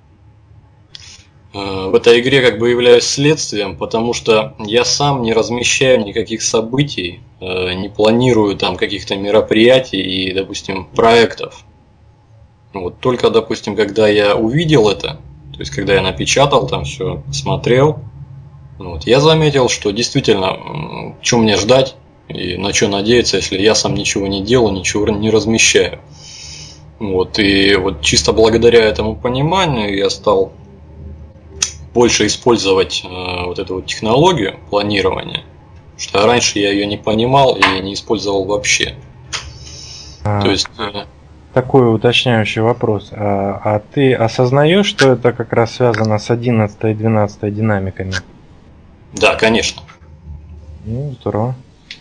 C: в этой игре как бы являюсь следствием, потому что я сам не размещаю никаких событий, не планирую там каких-то мероприятий и, допустим, проектов. Вот только, допустим, когда я увидел это, то есть когда я напечатал, там все смотрел, вот, я заметил, что действительно, что мне ждать и на что надеяться, если я сам ничего не делаю, ничего не размещаю. Вот, и вот чисто благодаря этому пониманию я стал больше использовать э, вот эту вот технологию планирования, что раньше я ее не понимал и не использовал вообще.
A: А,
C: То есть э,
A: такой уточняющий вопрос. А, а ты осознаешь, что это как раз связано с одиннадцатой и двенадцатой динамиками?
C: Да, конечно.
A: Ну, здорово.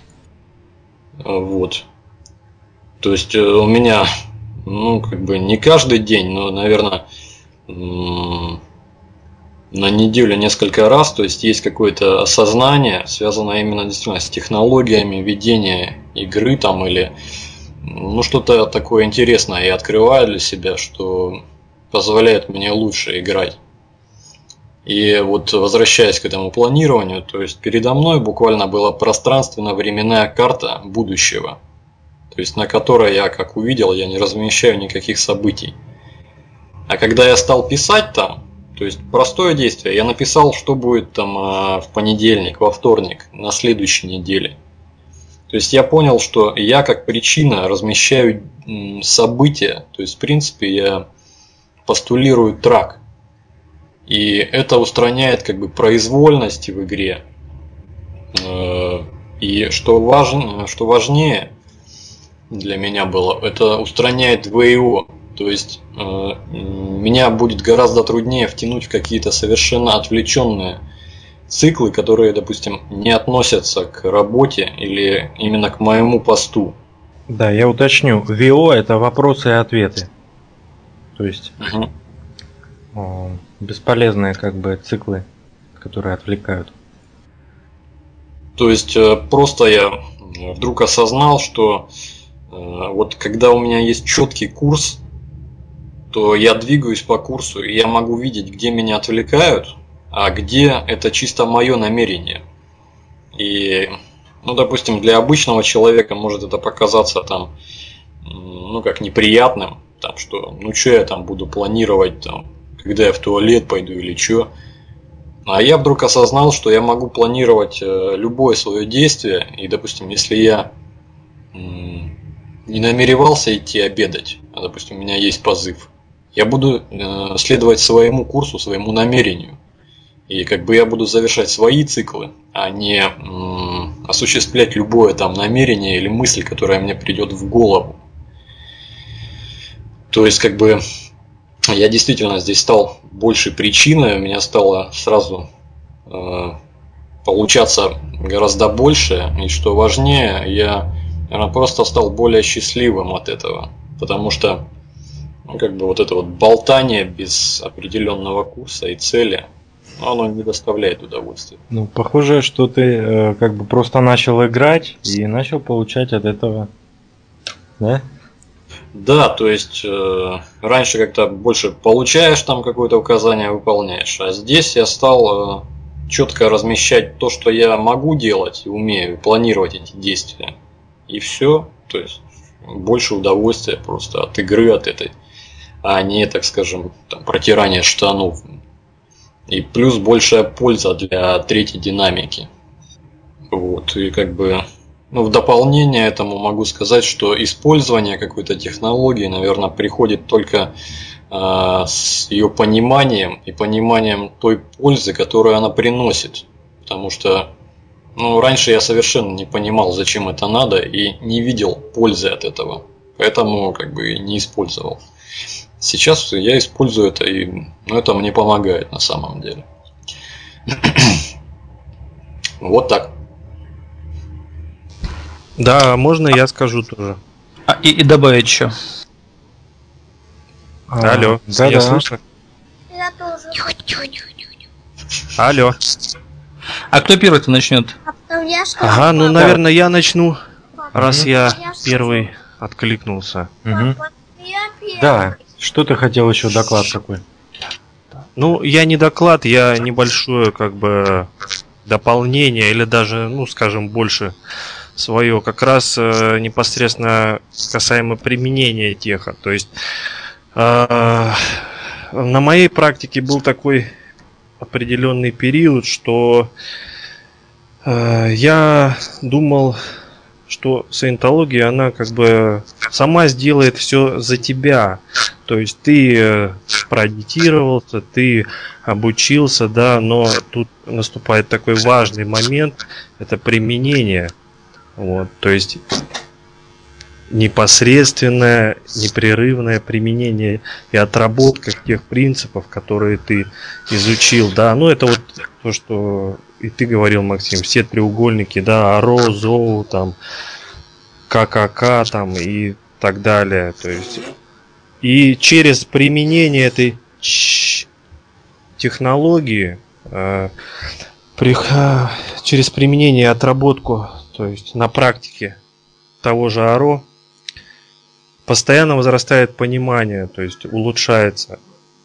C: Вот. То есть э, у меня, ну, как бы не каждый день, но, наверное, на неделю несколько раз, то есть есть какое-то осознание, связанное именно действительно с технологиями ведения игры там или ну что-то такое интересное я открываю для себя, что позволяет мне лучше играть. И вот возвращаясь к этому планированию, то есть передо мной буквально была пространственно-временная карта будущего, то есть на которой я, как увидел, я не размещаю никаких событий. А когда я стал писать там, то есть простое действие. Я написал, что будет там в понедельник, во вторник, на следующей неделе. То есть я понял, что я как причина размещаю события. То есть в принципе я постулирую трак. И это устраняет как бы произвольность в игре. И что, важно, что важнее для меня было, это устраняет вэ и о. То есть э, меня будет гораздо труднее втянуть в какие-то совершенно отвлеченные циклы, которые, допустим, не относятся к работе или именно к моему посту.
A: Да, я уточню. вэ и о это вопросы и ответы. То есть угу. э, бесполезные как бы циклы, которые отвлекают.
C: То есть э, просто я вдруг осознал, что э, вот когда у меня есть четкий курс, то я двигаюсь по курсу, и я могу видеть, где меня отвлекают, а где это чисто мое намерение. И, ну, допустим, для обычного человека может это показаться там, ну, как неприятным, там, что, ну, что я там буду планировать, там, когда я в туалет пойду или что. А я вдруг осознал, что я могу планировать любое свое действие, и, допустим, если я не намеревался идти обедать, а, допустим, у меня есть позыв, я буду следовать своему курсу, своему намерению. И как бы я буду завершать свои циклы, а не м, осуществлять любое там намерение или мысль, которая мне придет в голову. То есть, как бы, я действительно здесь стал большей причиной, у меня стало сразу э, получаться гораздо больше, и что важнее, я, наверное, просто стал более счастливым от этого, потому что, ну, как бы вот это вот болтание без определенного курса и цели, оно не доставляет удовольствия.
A: Ну, похоже, что ты э, как бы просто начал играть и начал получать от этого, да?
C: Да, то есть э, раньше как-то больше получаешь там какое-то указание, выполняешь, а здесь я стал э, четко размещать то, что я могу делать и умею, планировать эти действия, и все. То есть больше удовольствия просто от игры, от этой, а не, так скажем, там, протирание штанов. И плюс большая польза для третьей динамики. Вот, и как бы, ну, в дополнение этому могу сказать, что использование какой-то технологии, наверное, приходит только э, с ее пониманием и пониманием той пользы, которую она приносит. Потому что, ну, раньше я совершенно не понимал, зачем это надо, и не видел пользы от этого. Поэтому как бы и не использовал. Сейчас я использую это, и ну, это мне помогает на самом деле. Вот так.
D: Да, можно я скажу тоже?
B: А, и, и добавить еще.
A: А,
D: Алло,
A: да,
D: меня
A: да.
D: слышно?
E: Я тоже.
D: Алло.
B: А кто первый-то начнет?
E: А потом я что?
D: Ага, ну, наверное, я начну, раз
A: Мгм.
D: я первый откликнулся.
A: Мгм.
E: Папа, я первый.
A: Да, что ты хотел еще доклад какой?
D: Ну, я не доклад, я небольшое, как бы, дополнение, или даже, ну, скажем, больше свое, как раз э, непосредственно касаемо применения теха. То есть э, на моей практике был такой определенный период, что э, я думал, что саентология, она как бы сама сделает все за тебя. То есть ты э, проагитировался, ты обучился, да, но тут наступает такой важный момент, это применение. Вот, то есть непосредственное, непрерывное применение и отработка тех принципов, которые ты изучил, да, ну это вот то, что и ты говорил, Максим, все треугольники, да, АРО, ЗОУ, там, ККК, там и так далее, то есть и через применение этой технологии, э, при, э, через применение и отработку, то есть на практике того же АРО, постоянно возрастает понимание, то есть улучшается.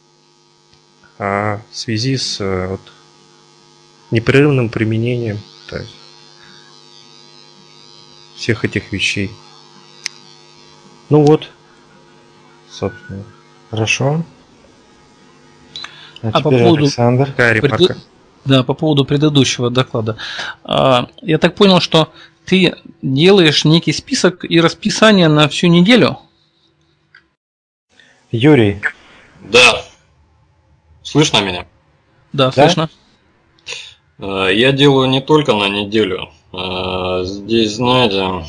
D: А в связи с э, вот, непрерывным применением, то есть, всех этих вещей. Ну вот, собственно.
A: Хорошо. А,
B: А по
A: теперь
B: поводу-
A: Александр.
D: Такая
B: Преду-
D: ремарка.
B: Да, по поводу предыдущего доклада. А, я так понял, что ты делаешь некий список и расписание на всю неделю?
A: Юрий,
C: Да. Слышно меня?
B: Да, слышно.
C: Э, Я делаю не только на неделю. Э, Здесь, знаете,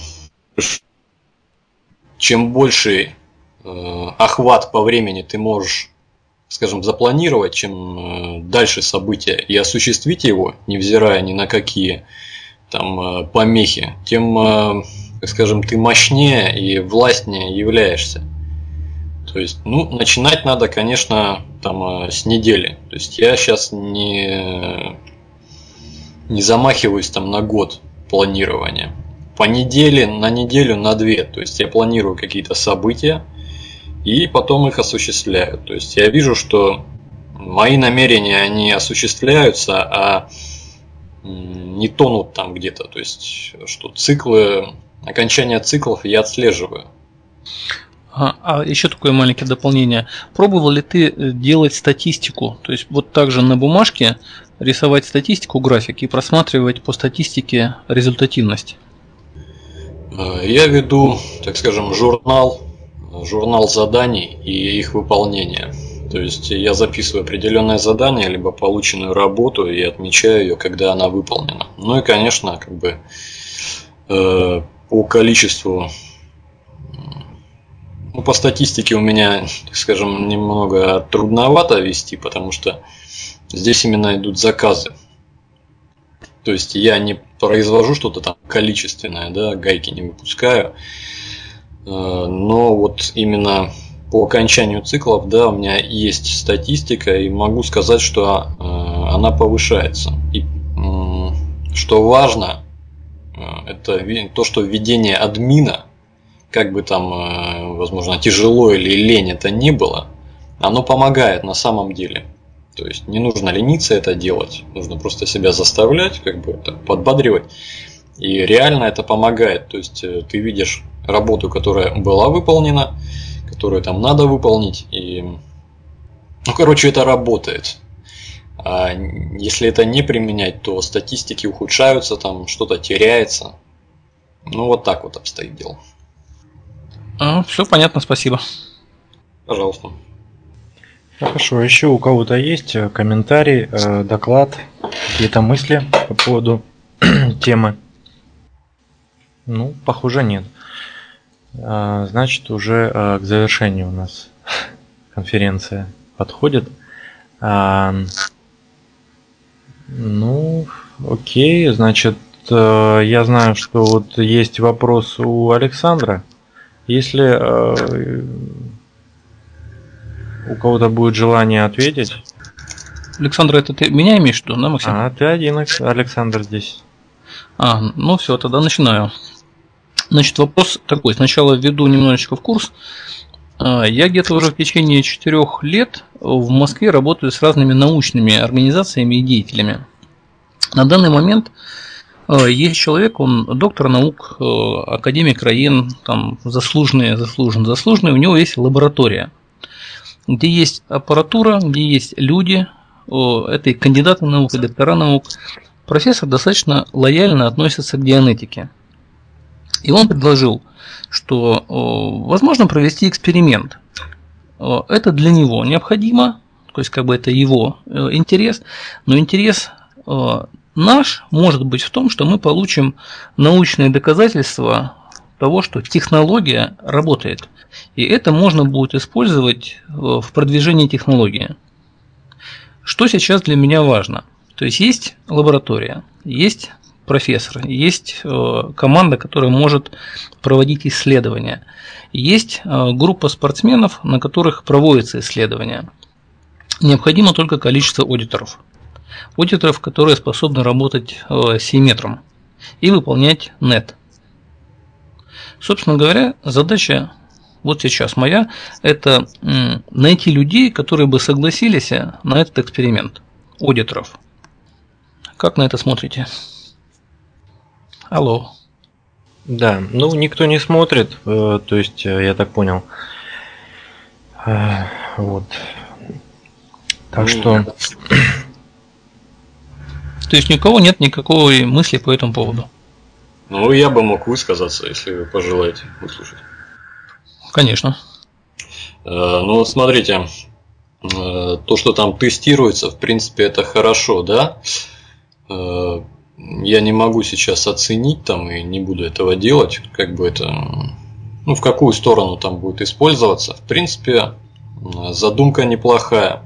C: чем больше э, охват по времени ты можешь, скажем, запланировать, чем э, дальше события и осуществить его, невзирая ни на какие там э, помехи, тем, э, так скажем, ты мощнее и властнее являешься. То есть, ну, начинать надо, конечно, там э, с недели. То есть я сейчас не, не замахиваюсь там на год планирования. По неделе, на неделю, на две. То есть я планирую какие-то события и потом их осуществляю. То есть я вижу, что мои намерения, они осуществляются, а м, не тонут там где-то. То есть, что циклы, окончание циклов я отслеживаю.
B: А, а еще такое маленькое дополнение. Пробовал ли ты делать статистику? То есть вот так же на бумажке рисовать статистику, график и просматривать по статистике результативность?
C: Я веду, так скажем, журнал, журнал заданий и их выполнения. То есть я записываю определенное задание, либо полученную работу и отмечаю ее, когда она выполнена. Ну и, конечно, как бы э, по количеству, ну, по статистике у меня, так скажем, немного трудновато вести, потому что здесь именно идут заказы. То есть я не произвожу что-то там количественное, да, гайки не выпускаю, но вот именно по окончанию циклов, да, у меня есть статистика, и могу сказать, что она повышается. И что важно, это то, что введение админа, как бы там, возможно, тяжело или лень это ни было, оно помогает на самом деле. То есть не нужно лениться это делать, нужно просто себя заставлять, как бы так, подбадривать. И реально это помогает. То есть ты видишь работу, которая была выполнена, которую там надо выполнить. И, ну, короче, это работает. А если это не применять, то статистики ухудшаются, там что-то теряется. Ну, вот так вот обстоит дело.
B: А, все понятно, спасибо.
C: Пожалуйста.
A: Хорошо, еще у кого-то есть комментарий, доклад, какие-то мысли по поводу темы? Ну, похоже, нет. Значит, уже к завершению у нас конференция подходит. Ну, окей, значит, я знаю, что вот есть вопрос у Александра. Если у кого-то будет желание ответить.
B: Александр, это ты меня имеешь в виду, да, Максим?
A: А, ты один, Александр, здесь.
B: А, ну все, тогда начинаю. Значит, вопрос такой. Сначала введу немножечко в курс. Я где-то уже в течение четырех лет в Москве работаю с разными научными организациями и деятелями. На данный момент есть человек, он доктор наук, академик РАИН, там заслуженный, заслуженный, заслуженный, у него есть лаборатория, где есть аппаратура, где есть люди, это и кандидаты наук, и доктора наук. Профессор достаточно лояльно относится к дианетике. И он предложил, что возможно провести эксперимент. Это для него необходимо, то есть как бы это его интерес, но интерес наш может быть в том, что мы получим научные доказательства того, что технология работает. И это можно будет использовать в продвижении технологии. Что сейчас для меня важно? То есть есть лаборатория, есть профессор, есть команда, которая может проводить исследования, есть группа спортсменов, на которых проводятся исследования. Необходимо только количество аудиторов. Аудиторов, которые способны работать симметром и выполнять нет. Собственно говоря, задача вот сейчас моя – это найти людей, которые бы согласились на этот эксперимент, аудиторов. Как на это смотрите? Алло.
A: Да, ну никто не смотрит, то есть я так понял. Вот. Так что...
B: То есть ни у кого нет никакой мысли по этому поводу?
C: Ну, я бы мог высказаться, если вы пожелаете услышать.
B: Конечно.
C: Ну, вот смотрите, то, что там тестируется, в принципе, это хорошо, да? Я не могу сейчас оценить там и не буду этого делать, как бы это, ну, в какую сторону там будет использоваться. В принципе, задумка неплохая.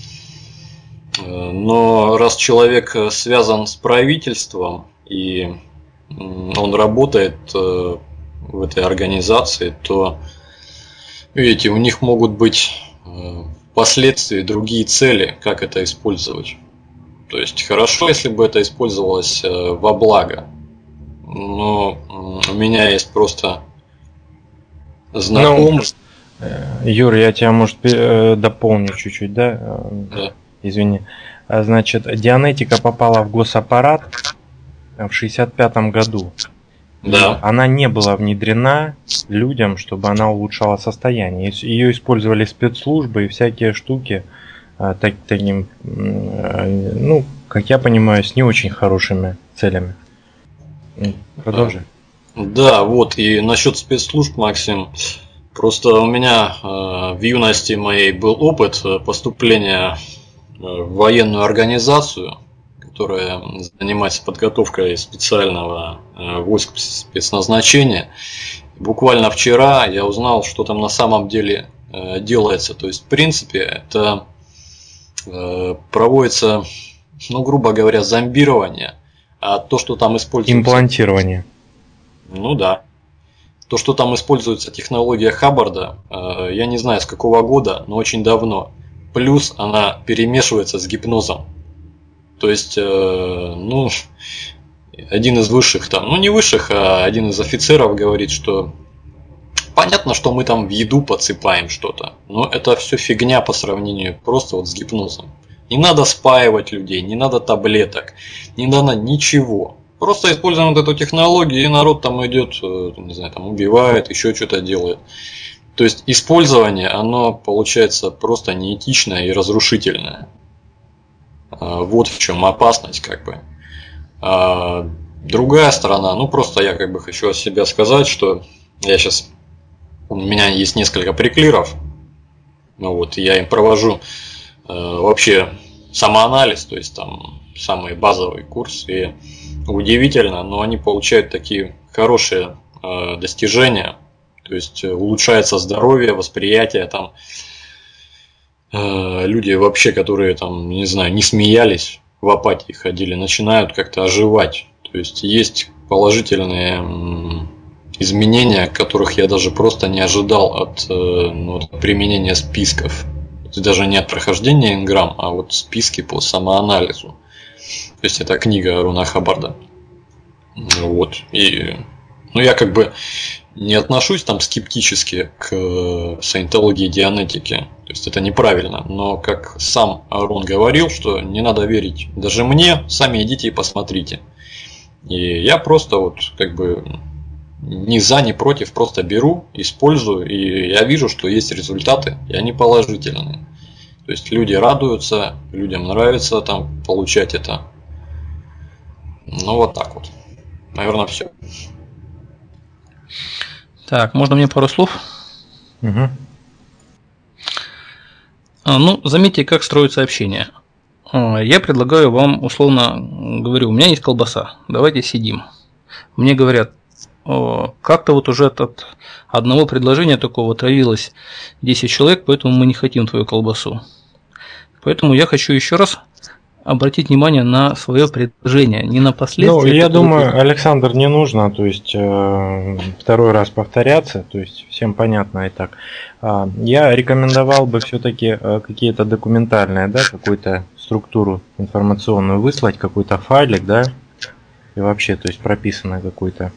C: Но раз человек связан с правительством и он работает в этой организации, то, видите, у них могут быть впоследствии другие цели, как это использовать. То есть хорошо, если бы это использовалось во благо. Но у меня есть просто знакомство.
A: Ну, Юр, я тебя, может, дополню чуть-чуть, да?
C: Да.
A: Извини. Значит, дианетика попала в госаппарат в шестьдесят пятом году.
C: Да.
A: Она не была внедрена людям, чтобы она улучшала состояние. Ее использовали спецслужбы и всякие штуки а, так, таким, ну, как я понимаю, с не очень хорошими целями. Продолжи.
C: Да, вот, и насчет спецслужб, Максим, просто у меня э, в юности моей был опыт поступления в военную организацию, которая занимается подготовкой специального э, войск спецназначения. Буквально вчера я узнал, что там на самом деле э, делается. То есть, в принципе, это э, проводится, ну, грубо говоря, зомбирование. А то, что там используется...
A: Имплантирование.
C: Ну да. То, что там используется технология Хаббарда, э, я не знаю с какого года, но очень давно. Плюс она перемешивается с гипнозом. То есть, э, ну, один из высших там, ну не высших, а один из офицеров говорит, что понятно, что мы там в еду подсыпаем что-то, но это все фигня по сравнению просто вот с гипнозом. Не надо спаивать людей, не надо таблеток, не надо ничего. Просто используем вот эту технологию, и народ там идет, не знаю, там убивает, еще что-то делает. То есть использование, оно получается просто неэтичное и разрушительное. Вот в чем опасность, как бы. А другая сторона, ну просто я как бы хочу о себе сказать, что я сейчас, у меня есть несколько приклиров, ну вот, я им провожу э, вообще самоанализ, то есть там самый базовый курс, и удивительно, но они получают такие хорошие э, достижения, то есть улучшается здоровье, восприятие там. Люди вообще, которые там, не знаю, не смеялись, в апатии ходили, начинают как-то оживать. То есть есть положительные изменения, которых я даже просто не ожидал от, ну, от применения списков. Это даже не от прохождения Инграм, а вот списки по самоанализу. То есть это книга Руна Хаббарда. Вот. И ну, я как бы не отношусь там скептически к саентологии и дианетике. То есть это неправильно. Но как сам Арон говорил, что не надо верить даже мне, сами идите и посмотрите. И я просто вот как бы ни за, ни против, просто беру, использую, и я вижу, что есть результаты, и они положительные. То есть люди радуются, людям нравится там получать это. Ну вот так вот. Наверное, все.
B: Так, можно мне пару слов?
A: Угу.
B: А, ну, заметьте, как строится общение. Я предлагаю вам, условно говорю, у меня есть колбаса, давайте сидим. Мне говорят, как-то вот уже от одного предложения такого травилось десять человек, поэтому мы не хотим твою колбасу. Поэтому я хочу еще раз обратить внимание на свое предложение, не на последствия.
A: Ну, я думаю, ты... Александр, не нужно, то есть э, второй раз повторяться, то есть всем понятно и так. А, я рекомендовал бы все-таки э, какие-то документальные, да, какую-то структуру информационную выслать, какой-то файлик, да, и вообще, то есть прописанный какой-то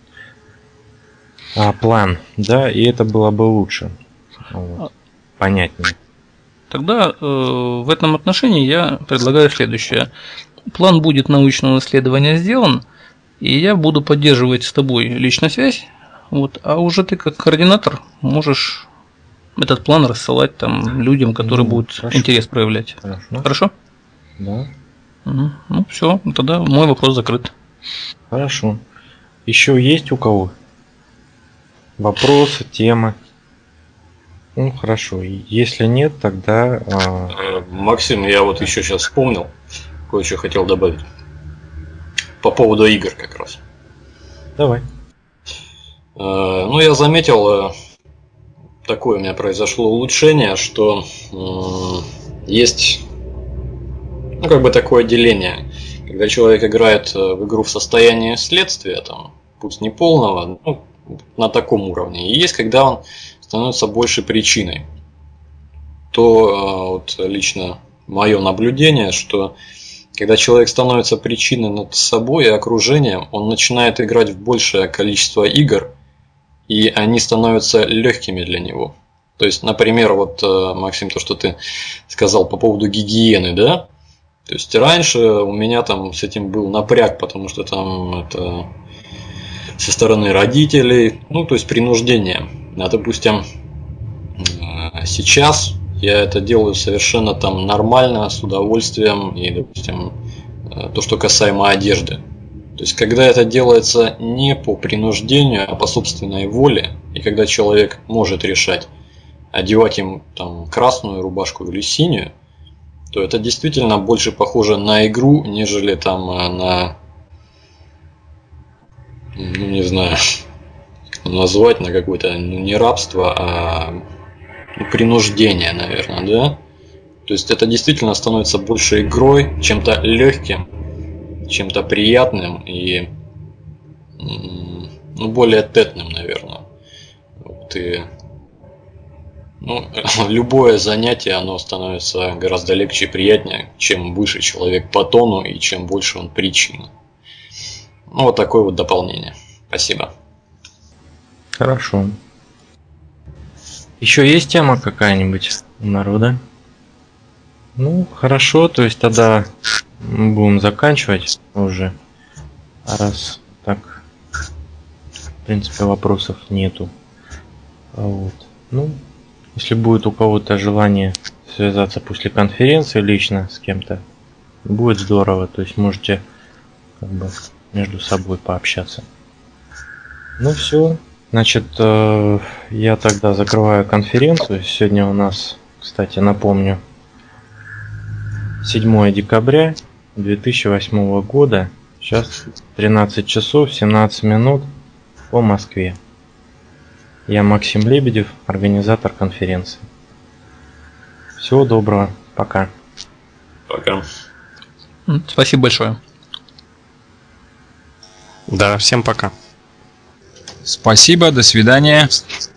A: а, план, да, и это было бы лучше, вот, понятнее.
B: Тогда э, в этом отношении я предлагаю следующее. План будет научного исследования сделан, и я буду поддерживать с тобой личную связь, вот, а уже ты как координатор можешь этот план рассылать там людям, которые ну, будут хорошо. Интерес проявлять.
A: Хорошо?
B: Хорошо?
A: Да.
B: Угу. Ну все, тогда мой вопрос закрыт.
A: Хорошо. Еще есть у кого вопросы, темы? Ну хорошо, если нет, тогда... А...
C: Максим, я вот еще сейчас вспомнил, кое-что хотел добавить. По поводу игр как раз.
A: Давай.
C: Ну, я заметил, такое у меня произошло улучшение, что есть, ну, как бы такое деление. Когда человек играет в игру в состоянии следствия, там, пусть не полного, ну, на таком уровне. И есть, когда он становится больше причиной, то вот лично мое наблюдение, что когда человек становится причиной над собой и окружением, он начинает играть в большее количество игр, и они становятся легкими для него. То есть, например, вот, Максим, то, что ты сказал по поводу гигиены, да? То есть раньше у меня там с этим был напряг, потому что там это... со стороны родителей, ну, то есть принуждение. А, допустим, сейчас я это делаю совершенно там нормально, с удовольствием, и, допустим, то, что касаемо одежды. То есть, когда это делается не по принуждению, а по собственной воле, и когда человек может решать, одевать им там красную рубашку или синюю, то это действительно больше похоже на игру, нежели там на, ну не знаю, как назвать, на какое-то, ну не рабство, а принуждение, наверное, да? То есть это действительно становится больше игрой, чем-то легким, чем-то приятным и ну, более тетным, наверное. Вот и, ну, любое занятие, оно становится гораздо легче и приятнее, чем выше человек по тону и чем больше он причина. Ну, вот такое вот дополнение. Спасибо.
A: Хорошо. Еще есть тема какая-нибудь у народа? Ну, хорошо, то есть тогда мы будем заканчивать уже. А раз так, в принципе, вопросов нету. Вот. Ну, если будет у кого-то желание связаться после конференции лично с кем-то, будет здорово. То есть можете как бы между собой пообщаться. Ну все. Значит, я тогда закрываю конференцию. Сегодня у нас, кстати, напомню, седьмое декабря две тысячи восьмого года. Сейчас тринадцать часов семнадцать минут по Москве. Я Максим Лебедев, организатор конференции. Всего доброго. Пока.
C: Пока.
B: Спасибо большое.
D: Да, всем пока.
F: Спасибо, до свидания.